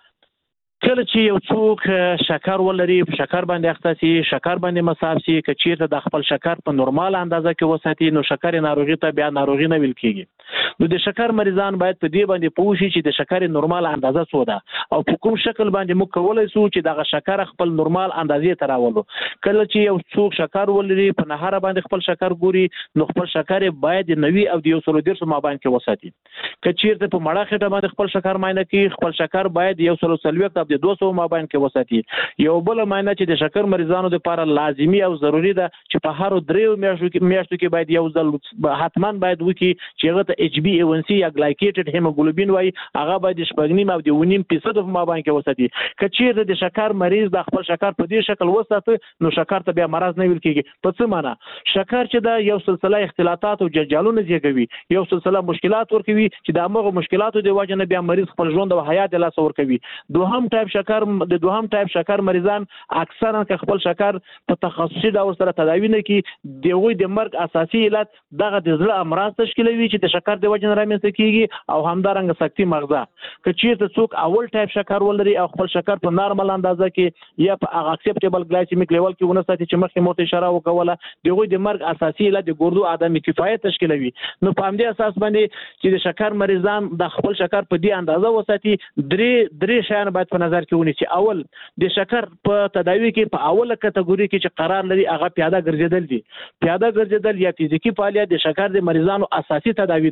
کله چې یو څوک شکر ولري په شکر باندې اخته شي شکر باندې مصاب شي که چیرته د خپل شکر په نورمال اندازه کې وساتي نو شکر ناروغي ته بیا ناروغي نه ویل کیږي. نو د شکر مریضان باید په دې باندې پوه شي چې د شکر نورمال اندازه څه ده او په کوم شکل باندې موږ کولای شو چې دغه شکر خپل نورمال اندازې ته راولو. کله چې یو څوک شکر ولري په نهار باندې خپل شکر ګوري نو خپل شکر باید نوي او د یو سل ډیر ما باندې وساتي. که چیرته په مړه خټه باندې خپل شکر ماینه کوي خپل شکر باید یو سل سلويک د دوه سوه ما باندې کې وساتي. یو بل معنی چې د شکر مریضانو لپاره لازمي او ضروری ده چې په هر دریو میاشتو کې میاشتو کې باید یو ځل حتما باید وکي چې هغه ته ایچ بي اي ون سي یا ګلایکیټډ هیموګلوبین وای هغه باید شپږنیم او د ونیم فیصد په ما باندې کې وساتي. که چیرته د شکر مریض د خپل شکر په دې شکل وساته نو شکر ته بیا مرض نه ویل کیږي. په څه معنی شکر چې دا یو سلسله اختلاطات او جنجالونه زیږوي یو سلسله مشکلات ورکوي چې د هغه مشکلاتو د وجه نه بیا مریض خپل ژوند او حیات له لاسه ورکوي. دوهم ټایپ شکر د دوهم ټایپ شکر مریضان اکثرا که خپل شکر په تخصصي ډول سره تداوی نه کوي دغه د مرګ اساسي علت دغه د زړه امراض تشکیلوي چې د شکر د وجه نه رامنځته کیږي او همدارنګه سکتي مغزه. که چیرته څوک اول ټایپ شکر ولري او خپل شکر په نارمل اندازه کې یا په اکسپټیبل ګلایسیمیک لیول کې ونه ساتي چې مخکې مو اشاره وکوله دغه د مرګ اساسي علت د ګردو عدم کفایت تشکیلوي. نو په همدې اساس باندې چې د شکر مریضان د خپل شکر په دې اندازه وساتي درې درې شیان باید په نظر کې ونیسي. اول د شکر په تداوی کې په اوله کټګوري کې چې قرار لري هغه پیاده ګرځیدل دي. پیاده ګرځیدل یا فزیکی فعالیت د شکر د مریضانو اساسي تداوی ده.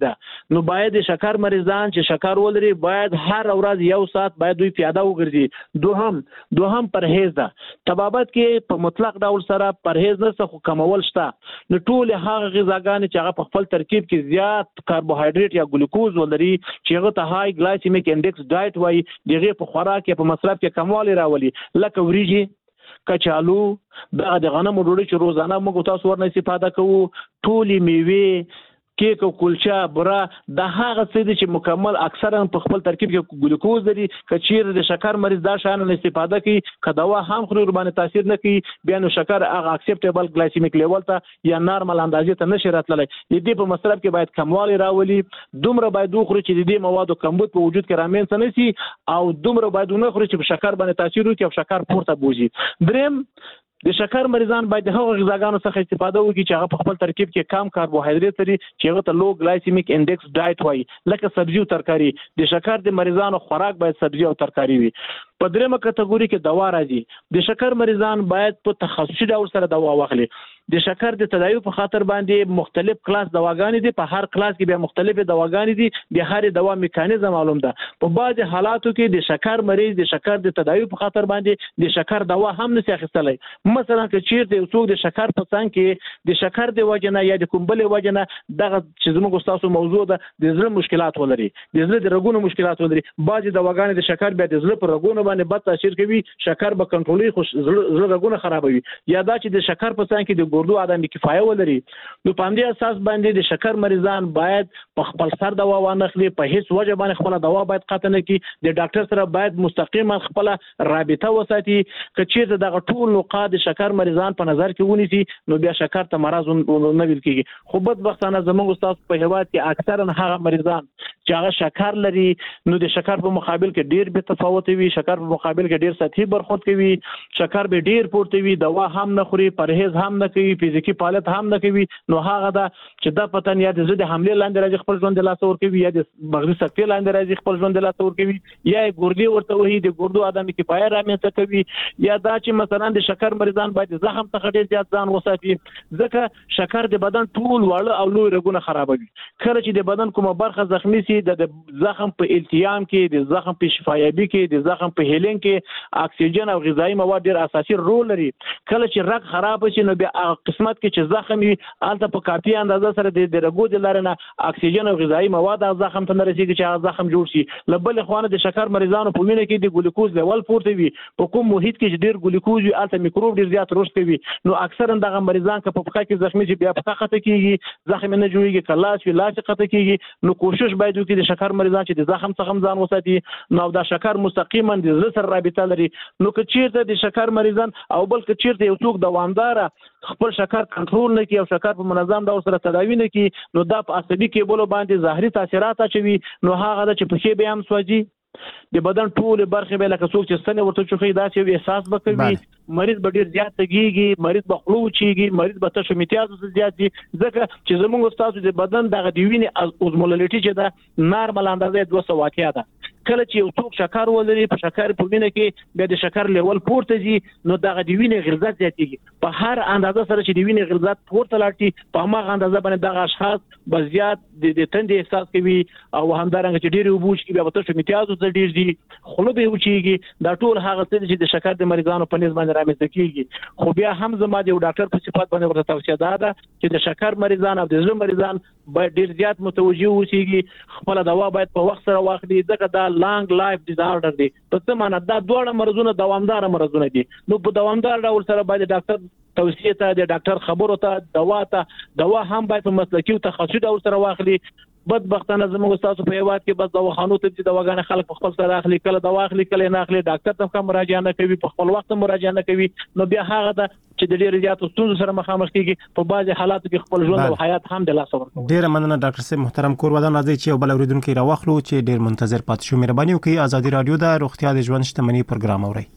ده نو باید د شکر مریضان چې شکر ولري باید هر ورځ یو ساعت باید دوی پیاده وګرځي. دوهم دوهم پرهیز ده. طبابت کې په مطلق ډول سره پرهیز نه خو کمول شته. نو ټول هغه غذاګانې چې هغه په خپل ترکیب کې زیات کاربوهایډریټ یا ګلوکوز ولري چې هغه ته های ګلایسیمیک انډیکس ډایټ وایي دغه په خوراک یا په مصرف کې کموالی راولي لکه وریجې کچالو دغه د غنمو ډوډۍ چې روزانه موږ تاسو ورنه استفاده کوو ټولې میوې کیک او کلچه بوره د هغه څه دي چې مکمل اکثرا په خپل ترکیب کې ګلوکوز لري کچیر د شکر مریض دا شان استفاده کوي کداوا هم خوري باندې تاثیر نه کوي بیا نو شکر هغه اکسپټیبل ګلایسیمیک لیول ته یا نارمل اندازې ته نشي راتللی د دې په مصرف کې باید کموالی راولي دومره باید وخوري چې د دې موادو کمبود په وجود کې رامنځته نه شي او دومره باید نه خوري چې په شکر باندې تاثیر وکړي او شکر پورته بوزي. دریم د شکر مریضان باید د هغو غذاګانو څخه استفاده وکړي چې هغه په خپل ترکیب کې کم کاربوهایډریټ لري چې هغه ته لو ګلایسیمیک انډیکس ډایټ وایي لکه سبزي او ترکاري. د شکر د مریضانو خوراک باید سبزي او ترکاري وي. په دریمه کټګوري کې دوا راځي. د شکر مریضان باید په تخصصي ډول سره دوا واخلي. د شکر د تداوی په خاطر باندې مختلف کلاس دواګانې دي په هر کلاس کې بیا مختلفه دواګانې دي د هر دوا میکانیزم معلوم ده. په بعض حالاتو کې د شکر مریض د شکر د تداوی په خاطر باندې د شکر دوا هم نشي اخیستلای. مثلا که چیرته یو څوک د شکر په څنګ کې د شکر د وجنه یا د کومبلې وجنه دغه چې زموږ تاسو موضوع ده د زړه مشکلات ولري د زړه د رګونو مشکلات ولري بعض دواګانې د شکر بیا د زړه پر رګونو باندې بد تاثیر کوي شکر به کنټرولي خو زړه رګونه خرابوي یا دا چې د شکر په څنګ کې د ګردو عدم کفایت ولري. نو په همدې اساس باندې د شکر مریضان باید په خپل سر دوا وانخلي په هیڅ وجه باندې خپل دوا باید قطع نه کړي. د ډاکټر سره باید مستقیما خپل رابطه وساتي که چیرته دغه ټول نقاط د شکر مریضان په نظر کې ونیسي نو بیا شکر ته مرض نه ویل کیږي. خو بدبختانه زموږ استاد په هیواد کې اکثرا هغه مریضان چې هغه شکر لري نو د شکر په مقابل کې ډیر به تفاوت وي شکر په مقابل کې ډیر سطحي برخورد کوي شکر به ډیر پورته وي دوا هم نه خوري پرهیز هم نه کوي فزیکی فعالیت هم نه کوي. نو هغه دا چې د پتن یا د زړه د حمله لاندې راځي خپل ژوند د لاس ور کوي یا د مغزي سکتې لاندې راځي خپل ژوند د لاس ور کوي یا ګردې ورته وهي د ګردو عدم کفایت رامنځته کوي یا دا چې مثلا د شکر مریضان باید زخم څخه ډیر زیات ځان وساتي ځکه شکر د بدن ټول واړه او لوی رګونه خرابوي. کله چې د بدن کومه برخه زخمی سي د زخم په التیام کې د زخم په شفایابي کې د زخم په هیلینګ کې اکسیجن او غذایی مواد ډیر اساسي رول لري. کله چې رګ خراب شي نو بیا قسمت کې چې زخم وي البته په کافي اندازه سره د رګو د لارې نه اکسیجن او غذایی مواد د زخم ته نه رسیږي چې هغه زخم جوړ شي. لبل خوانه د شکر مریضانو په وینه کې د ګلوکوز لیول پورته وي په کوم محیط کې چې ډیر ګلوکوز وي البته میکروب ډیر زیات رشد کوي. نو اکثرا دغه مریضان که په پخه کې زخمی شي بیا پخه خطه کیږي زخم نه جوړیږي کلاس وی لاس خطه کیږي. نو کوشش باید وکړي د شکر مریضان چې د زخم څخه ځان وساتي. نو دا شکر مستقیما د زړه سره رابطه لري. نو که چیرته د شکر مریضان او بل که چیرته یو څوک دوامدار خپل شکر کنټرول نه کوي او شکر په منظم ډول سره تداوی نه کوي نو دا په عصبي کېبلو باندې ظاهري تاثیرات اچوي. نو هغه د چې پښې به هم سوځي د بدن ټول برخې به لکه څوک چې ستنې ورته چوخي داسې یو احساس به کوي مریض به ډیر زیات تګيږي مریض به خلو چیږي مریض به تشه امتیاز زیات دي ځکه چې زموږ استاد د بدن دغه دی وینې اوزمولریټي چې دا نارمل اندازې دوه سوه واقعیا ده. کله چې یو څوک شکر ولري په شکر په وینه کې بیا د شکر لیول پورته ځي نو دغه د وینې غلظت زیاتېږي په هر اندازه سره چې د وینې غلظت پورته لاړ په هغه اندازه باندې دغه اشخاص به زیات د تندې احساس کوي او همدارنګه چې ډېر وبوش کې بیا تاسو امتیاز ته ډېر دي خلو به وچیږي دا ټول هغه څه چې د شکر د مریضانو په نسبت باندې رامنځته کیږي. خو بیا هم زما د ډاکټر په صفات باندې ورته توصیه ده چې د شکر مریضان او د زړه مریضان باید ډېر زیات متوجه اوسېږي خپل دوا باید په وخت سره واخلي ځکه دا لانګ لایف ډیزارډر دی په څه معنی دا دوه مرزونه دوامدار مرزونه دي. نو په دوامدار ډول سره باید ډاکټر توصیه ته د ډاکټر خبرو ته دوا ته دوا هم باید په مسلکي او تخصصي ډول سره واخلي. بدبختانه زموږ تاسو په هیواد کې بس دواخانو ته چې دواګانې خلک په خپل سره اخلي کله دوا اخلي کله نه اخلي ډاکټر ته کوم مراجعه نه کوي په خپل وخت مراجعه نه کوي. نو بیا هغه د چې د ډېر زیاتو ستونزو سره مخامخ کیږي په بعضي حالاتو کې خپل ژوند او حیات هم د لاس ورکوي. ډېر مننه ډاکټر صاحب محترم کور ودان راځي چې بل اوریدونکو راوخلو چې ډېر منتظر پاتې شو. مهرباني وکړئ ازادي رادیو د روغتیا د ژوند شتمنۍ پروګرام اورئ.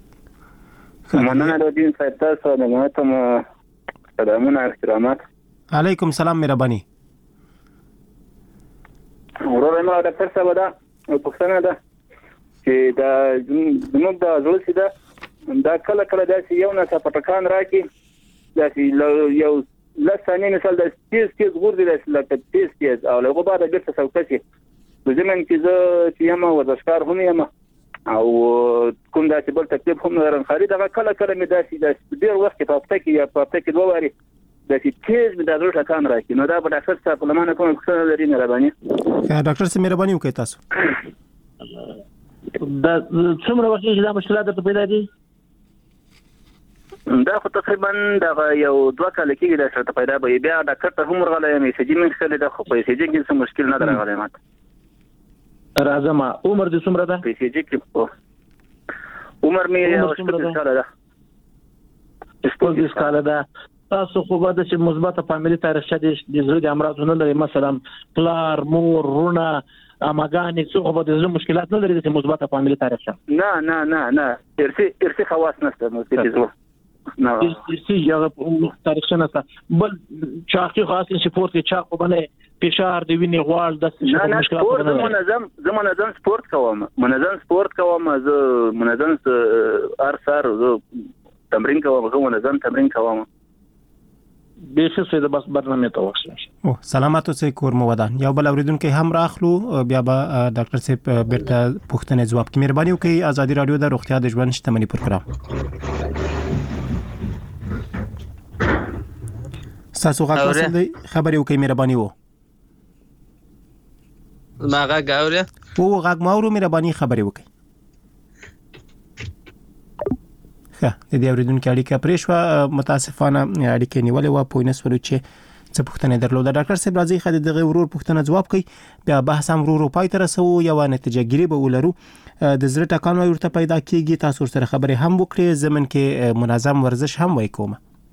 مننه د دین صاحب تاسو د مهتم سلامونه احترامات. علیکم سلام مهرباني. ورور ما ډاکټر صاحب دا پوښتنه ده چې دا زموږ د زړه سیده دا کله کله داسې یو نه څه پټکان راکې داسې یو لس ثانیې مثال د تیز تیز غورځي داسې لکه تیز تیز او له هغو بعده بېرته سوکه شي. په ضمن کې زه چې یم ورزشکار هم یم او کوم داسې بل تکلیف هم نه لرم. خالي دغه کله کله مې داسې داسې ډېر وخت کې په هفته کې یا په هفته کې دوه وارې داسې تیز مې د زړه ټکان راشي. نو دا په ډاکټر صاحب په لمانه کومه پوښتنه لري مهرباني؟ ډاکټر صاحب مهرباني وکړئ تاسو. دا څومره وخت چې دا مشکلات درته پیدا دي؟ دا خو تقریبا دغه یو دوه کاله کېږي دا شرط پیدا به بیا ډاکټر ته هم ورغلی یم. ای سی جي مې اخیستلی ده خو په ای سی جي کې څه مشکل نه ده راغلی ماته. راځم. عمر دې څومره ده؟ په ای سی جي کې عمر مې شپږ کاله ده. شپږ کاله ده. تاسو خو به داسې مثبته فامیلي تاریخچه د زړه د امراضو نه لرئ، مثلا پلار مور رونه اماګانې څو خو به د زړه مشکلات نه لري داسې مثبته فامیلي تاریخچه؟ نه نه نه نه ارثي ارثي خواص نشته مثبت زړه نه ارثي هغه تاریخچه نشته. بل چاقي خاص سپورت کې چاق باندې فشار د وینې غوړ داسې مشکلات نه لري. منظم زه منظم سپورت کوم منظم سپورت کوم زه منظم هر سهار زه تمرین کوم زه منظم تمرین کوم. بیخي څه د بس برنامه ته وښه. او سلامات اوسئ کور مو ودان. یو بل اوریدونکو هم راخلو بیا به ډاکټر صاحب بیرته پوښتنه جواب کوي. مهرباني وکړئ. ازادي رادیو د روغتیا د ژوند شتمنۍ پروګرام تاسو غواړئ دی خبرې وکړئ. مهرباني وو ما غږ اورئ؟ او غږ ما اورو. مهرباني خبرې وکړئ. ښه د دې اوریدونکو اړیکه پرې شوه. متاسفانه اړیکه نیولې وه پوه نه شولو چې څه پوښتنه درلوده. ډاکټر صاحب راځي خو دغه ورور پوښتنه جواب کړي بیا بحث هم ورو پای ته رسو یو نتیجه ګیری به ولرو. د زړه ټکان ورته پیدا کیږي. تاسو سره خبرې هم وکړي زمن کې منظم ورزش هم وای کوم.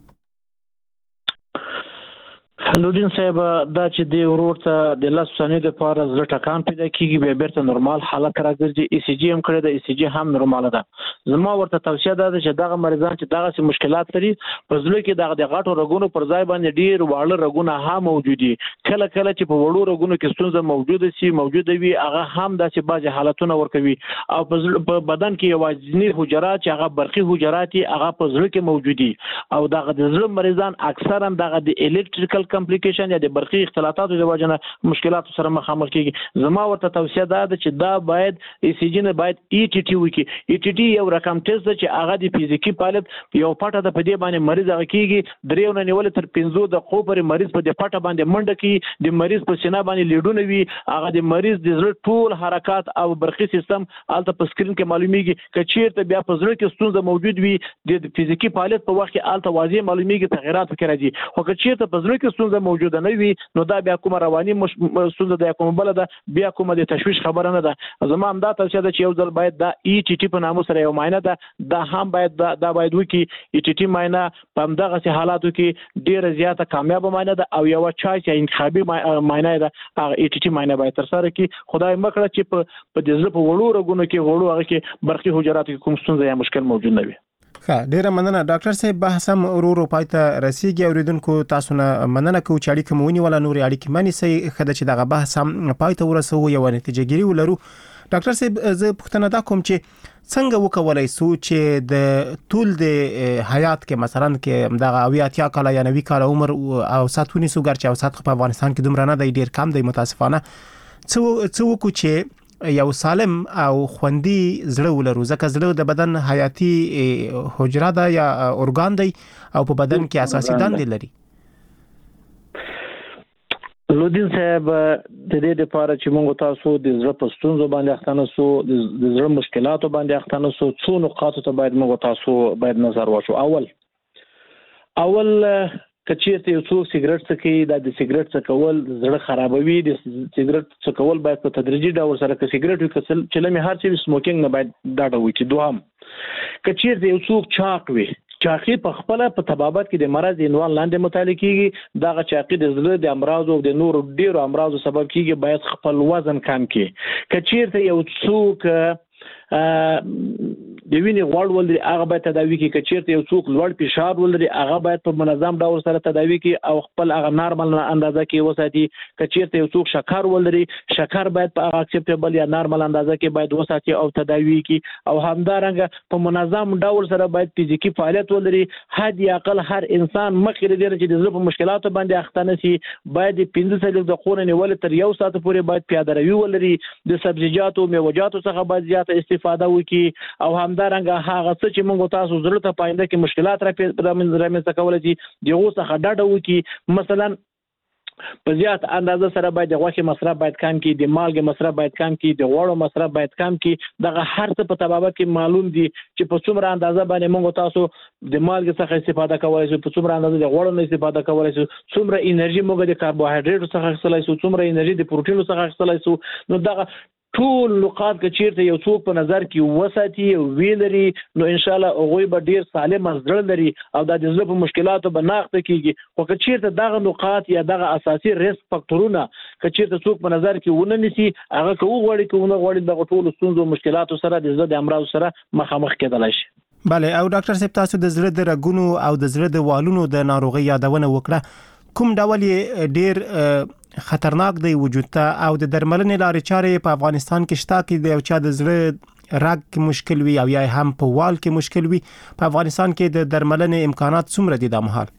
نورین صاحب دا چې د ورور ته د لاس ثانیې د پاره زړه ټکان پیدا کیږي بیا بیرته نورمال حالت راګرځي. ای سی جی هم کړی د ای سی جی هم نورمال ده. زما ورته توصیه ده چې دغه مریضان چې دغه مشکلات لري په زړه کې دغه د غاټو رګونو پر ځای باندې ډیر واړه رګونه هم موجود دي. کله کله چې په وړو رګونو کې ستونزه موجوده سي موجوده وي هغه هم داسې بعض حالتونه ورکوي او په بدن کې یوازینی حجرات چې هغه برقي حجرات هغه په زړه کې موجود دي او دغه د زړه مریضان اکثرا دغه د الکتریکل کمپلیکیشن یا د برقي اختلالاتو د وجه نه مشکلات سره مخامخ کیږي. زما ورته توصیه ده چې دا باید ای سی جی نه باید ای ټی ټی وکړي. ای ټی ټی یو رقم ټیسټ ده چې هغه د فزیکی فعالیت یو پټه د پدې باندې مریض هغه کیږي دریو نه نیول تر پنځو د خو پر مریض په دې پټه باندې منډه کوي د مریض په سینه باندې لیډونه وي هغه د مریض د زړه ټول حرکات او برقي سیستم الته په سکرین کې معلومیږي. کچیر ته بیا په زړه کې ستونزه موجود وي د فزیکی فعالیت په وخت کې الته واضح معلومیږي تغیرات وکړي راځي. خو کچیر ته په زړه کې ستونزه موجوده نه وي نو دا بیا کومه رواني ستونزه ده کومه بل ده بیا کومه د تشویش خبره نه ده. زما هم دا توصیه ده چې یو ځل باید دا ای ټی ټی په نامه سره یو معاینه ده دا هم باید دا باید وکړي. ای ټی ټی معاینه په همدغه حالاتو کې ډیره زیاته کامیاب معاینه ده او یو چای چې انتخابي معاینه ده هغه ای ټی ټی معاینه باید تر سره کړي. خدای مکړه چې په په دې ځل په وړو رګونو کې وړو هغه کې برقي حجراتو کې کوم ستونزه یا مشکل موجود نه وي. ښه ډیره مننه ډاکټر صاحب. بحث هم ورو پای ته رسیږي. اوریدونکو تاسو نه مننه کوم چې اړیکه مونږ ولا نور اړیکه مانی سي خدای چې دغه بحث هم پای ته ورسو یو نتیجه ګیری ولرو. ډاکټر صاحب زه پوښتنه دا کوم چې څنګه وکولای سو چې د طول د حیات کې مثلا کې دغه اویاتیا کاله یا نوي کاله عمر او ساتونی سو ګرچا او سات په افغانستان کې دومره نه دی ډیر کم دی متاسفانه څو څو کو چې یو سالم او خوندي زړه ولرو ځکه زړه د بدن حیاتي حجره ده یا ارګان دی او په بدن کې اساسي دندې لري. لودین صاحب د دې لپاره چې موږ تاسو د زړه په ستونزو باندې اختانه سو د زړه مشکلاتو باندې اختانه سو څو نقاط ته باید موږ تاسو باید نظر واچو. اول اول کچېرته یو څوک سیګریټ څکوي دا د سیګریټ څکول زړه خرابوي. د سیګریټ څکول باید په تدریجي ډول سره که سیګریټ وي که چلمې هر څه سموکینګ نه باید ډاډه وي. چې دوهم کچېرته یو څوک چاق وي چاقي په خپل په طبابت کې د مرض عنوان لاندې مطالعه کیږي. دغه چاقي د زړه د امراض او د نور ډیرو امراض سبب کیږي باید خپل وزن کم کړي. کچېرته یو څوک د وینې غوړ ولري هغه باید تداوي کې کچیرته یو څوک لوړ فشار ولري هغه باید په منظم ډول سره تداوي کې او خپل هغه نارمل اندازه کې وساتي کچیرته یو څوک شکر ولري شکر باید په هغه اکسپټیبل یا نارمل اندازه کې باید وساتي او تداوي کې او همدارنګه په منظم ډول سره باید فزیکی فعالیت ولري حد اقل هر انسان مخکې لري چې د زړه په مشکلاتو باندې اخته نشي باید پنځه سلو دقیقې نیول تر یو ساعت پورې باید پیاده روي ولري د سبزیجاتو میوه‌جاتو څخه باید زیاته استفاده وکړي او همدارنګه هغه څه چې موږ تاسو زړه ته پاینده کې مشکلات رامنځته کولای دي دغه څخه ډډه وکړي مثلا په زیات اندازه سره باید د غوښې مصرف باید کم کړي د مالګې مصرف باید کم کړي د غوړو مصرف باید کم کړي دغه هر څه په تبابت کې معلوم دي چې په څومره اندازه باندې موږ تاسو د مالګې څخه استفاده کولی شو په څومره اندازه د غوړو نه استفاده کولی شو څومره انرژي موږ د کاربوهایډریټو څخه اخیستلی شو څومره انرژي د پروټینو څخه اخیستلی شو نو دغه ټول نقاط که چیرته یو څوک په نظر کې وساتي او ویلري نو ان شاء الله هغه به ډیر سالم زړه لري او د دې په مشکلاتو به ناخته کیږي خو که چیرته دغه نقاط یا دغه اساسي ریسک فاکټورونه که چیرته څوک په نظر کې ونه نیسي هغه کوو غوړي کوونه غوړي دغه ټول ستونزو مشکلاتو سره د زړه د امراض سره مخامخ کېدلای شي. بله او ډاکټر صاحب تاسو د زړه د رګونو او د زړه د والونو د ناروغي یادونه وکړه کوم ډول ډیر خطرناک دی وجود ته او د درملنې لارې چارې په افغانستان کې شته کې د یو چا د زړه رګ کې مشکل وي او یا هم په وال کې مشکل وي په افغانستان کې د درملنې امکانات څومره دي د مهال؟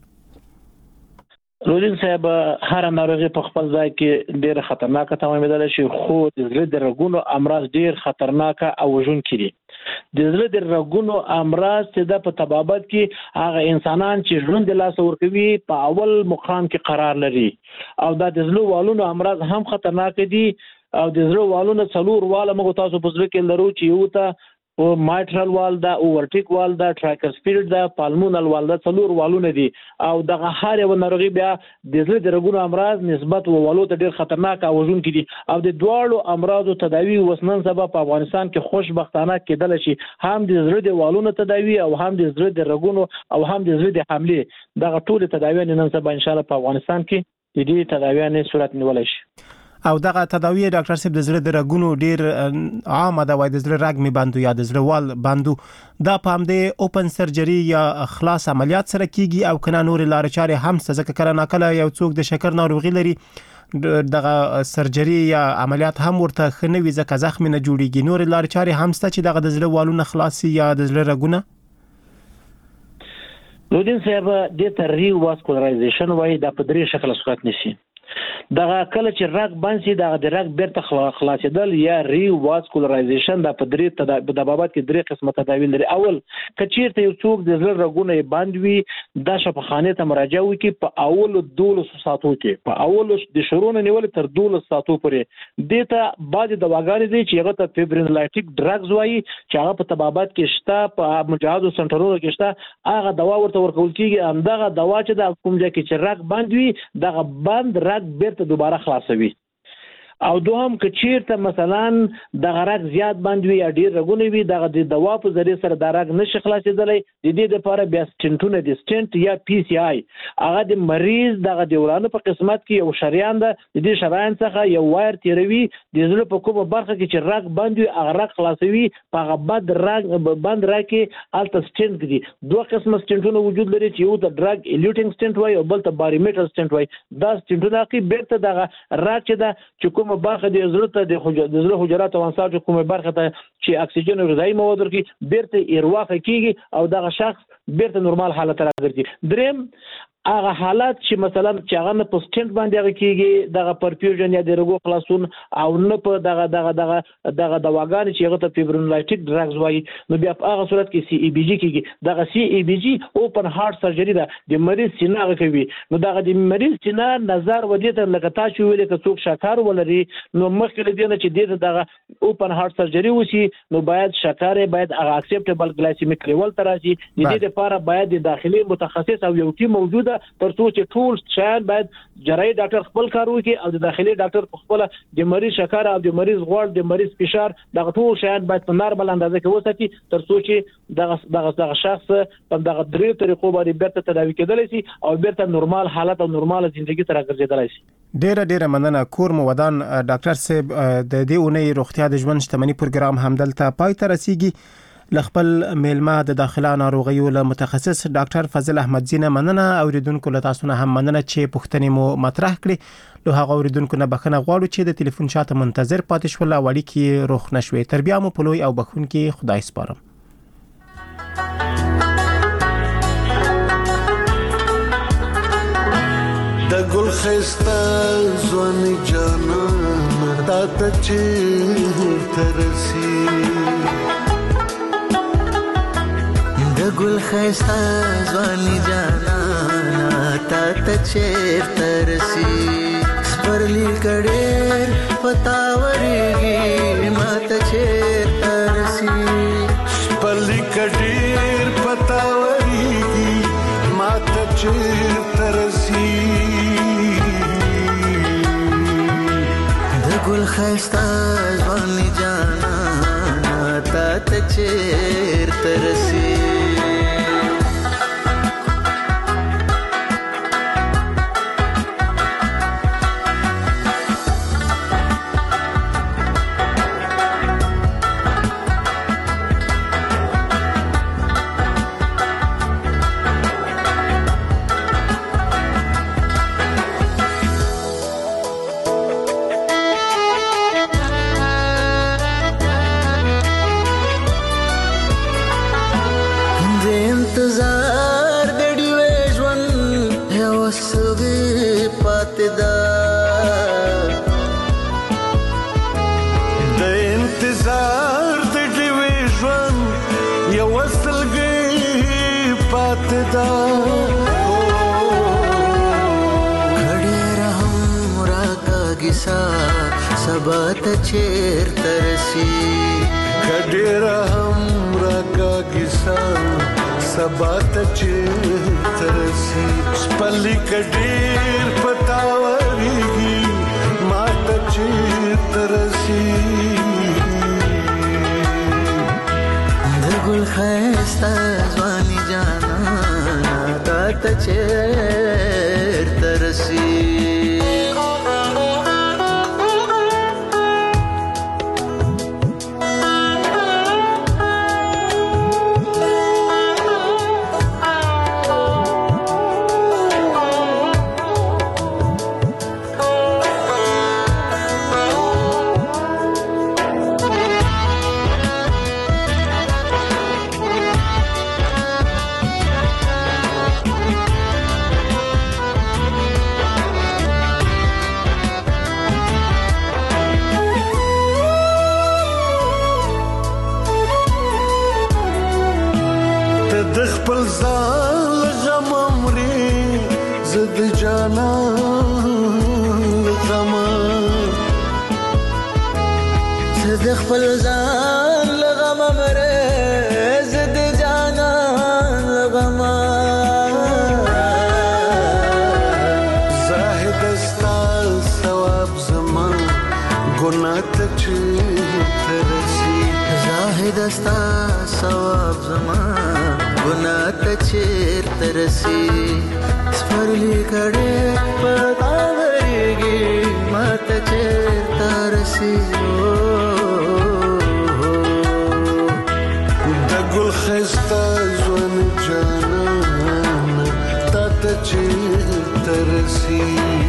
روزین صاحب هر ناروغي په خپل ځای کې ډیره خطرناکه تمامېدل شي خو د زړه د رګونو امراض ډیر خطرناکه او وژونکي دي. د زړه د رګونو امراض چې د په تبابت کې هغه انسانان چې ژوند د لاس ورکوي په اول مقام کې قرار لري او دا د زړه والونو امراض هم خطرناک دي او د زړه والونو څلور واله موږ تاسو په زړه کې لرو چې یو ته او مایټرال وال دا اورټیک وال دا ټرایکسپیډ دا پالمونال وال دا څلور والونه دي او دغه هر یو ناروغي بیا د زړه د رګونو امراض نسبت ووالو ته ډیر خطرناک او وژونکي دي او د دواړو امراضو تداوی وسنن سبب په افغانستان کې خوشبختانه کېدل شي هم د زړه د والونو تداوی او هم د زړه د رګونو او هم د زړه د حمله دغه ټول تداوی نن سبا ان شاء الله په افغانستان کې د دې تداوی نه صورت نیولای شي او دغه تداوی ډاکټر صاحب د زړه د رګونو ډیر عامه ده وای د زړه رګ می باندې یا د زړه وال باندې دا په همدې اوپن سرجری یا خلاص عملیات سره کیږي او کنه نور لارې چارې هم ځکه کله ناکله یو څوک د شکر ناروغي لري دغه سرجری یا عملیات هم ورته خنوي ځکه زخم نه جوړیږي نور لارې چارې هم ست چې دغه د زړه والونه خلاصي یا د زړه رګونه لودین صاحب د تری واسکولرایزیشن وای د په درې شکل صورت نشي دغه کله چې رګ باندې دغه د رګ بیرته خلاصېدل یا ری واسکولرایزیشن د په درې تدابیر د بابت کې درې قسمه تدابیر لري اول کچیرته یو څوک د زړه رګونه باندې وي د شفاخانه ته مراجعه وکړي په اول دولس ساعتو کې په اول د شروع نیول تر دولس ساعتو پورې دته بعد د واګانې دي چې هغه ته فیبرینولایټیک ډرګز وایي چې هغه په تبابت کې شته په مجهزو سنټرونو کې شته هغه دوا ورته ورکول کیږي همدغه دوا چې د کوم ځای کې چې رګ باندې وي دغه بند رګ بیرته دوباره خلاصوي او دوهم که چیرته مثلا د غرق زیات باندې وي یا ډیر رګونه وي دغه د دوا په ذریعہ سره د رګ نشي خلاصېدلی د دې لپاره بیا سټنټونه د سټنټ یا پی سی آی هغه د مریض دغه د ورانه په قسمت کې یو شریان ده د دې شریان څخه یو وایر تیروي د زړه په کومه برخه کې چې رګ باندې وي هغه رګ خلاصوي په هغه بد رګ بند رګ کې الته سټنټ دي دوه قسمه سټنټونه وجود لري چې یو د ډرګ ایلیوټینګ سټنټ وایي او بل ته باریمیټر سټنټ وایي دا سټنټونه کې بیرته دغه رګ چې ده چې کومه برخه د زړه ته د زړه حجرات او انساج کومه برخه ته چې اکسیجن او غذایی مواد ورکړي بیرته ایرواخه کیږي او دغه شخص بیرته نورمال حالت راځي. دریم هغه حالت چې مثلا چې هغه په سټنټ باندې هغه کیږي دغه پرفیوژن یا د رګو خلاصون او نه په دغه دغه دغه دغه دواګان چې هغه ته فیبرینولایټیک ډرګز وایي نو بیا په هغه صورت کې سی ای بی جی کیږي دغه سی ای بی جی اوپن هارت سرجری ده د مریض سینه کوي نو دغه د مریض سینه نظر ودی ته لکه تاسو ویل کې څوک شکر ولري نو مخکې دې نه چې دې دغه اوپن هارت سرجری وشي نو باید شکر باید هغه اکسپټیبل ګلایسیمیک لیول تر راځي د دې لپاره باید د داخلي متخصص او یو ټیم موجوده ترڅو چې ټول شاید باید جراحي ډاکټر خپل کار وکړي او د داخلي ډاکټر په خپل د مریض شکر او د مریض غوړ د مریض فشار دغه ټول شاید باید په نارمل اندازه کې وساتي ترڅو چې دغه دغه دغه شخص په دغه درې طریقو باندې بیرته تداوي کېدلی شي او بیرته نورمال حالت او نورمال ژوندۍ ته راګرځېدلی شي. ډیره ډیره مننه. کور مو ودان. ډاکټر صاحب د دې اونۍ روغتیا د ژوند شتمنۍ پروګرام همدلته پای ته رسیږي. لخپل میلمه د داخله ناروغیو له متخصص ډاکټر فضل احمدزی نه مننه. اوریدونکو له تاسو نه هم مننه چې پوښتنې مو مطرح کړې. له هغه اوریدونکو نه بخښنه غواړو چې د ټلیفون شاته منتظر پاتې شول او اړیکې روښ نشوي. تر بیا مو په لوی او بخښونکي خدای سپارم. د ګل خسته ځواني جانان تا ته چې ترسي د ګل خسته ځواني جانان تا ته چې ترسي سپرلی کډېر پتاوريږي ما ته چې ترسي سپرلی کډېر پتاوريږي ما ته چې ترسي ګل خسته ځواني جانا تا ته چیرته رسي سبات چیر ترسی کډیرا هم راکا کیسا سبات چیر ترسی سپلی کډیر پتاوریږي مات چیر ترسی د ګل خسته ځواني جانا تا ته چیر ترسی خپل ځان لغم مره زد جانان لغم زاهد استا ثواب زمان ګناه ته چې ترسي زاهد استا ثواب زمان ګناه ته چې ترسي سپرلی کډې پتاوريږي ماته چې ترسي ګل خسته ځواني جانان تا ته چې ترسي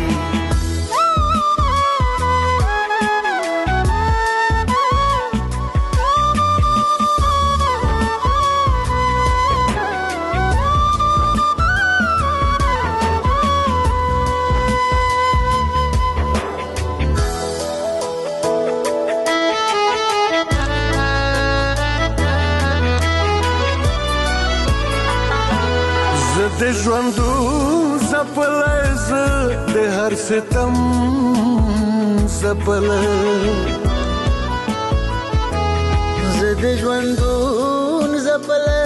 د ژوندو زپلز د هر ستم زپل ز د ژوندو زپل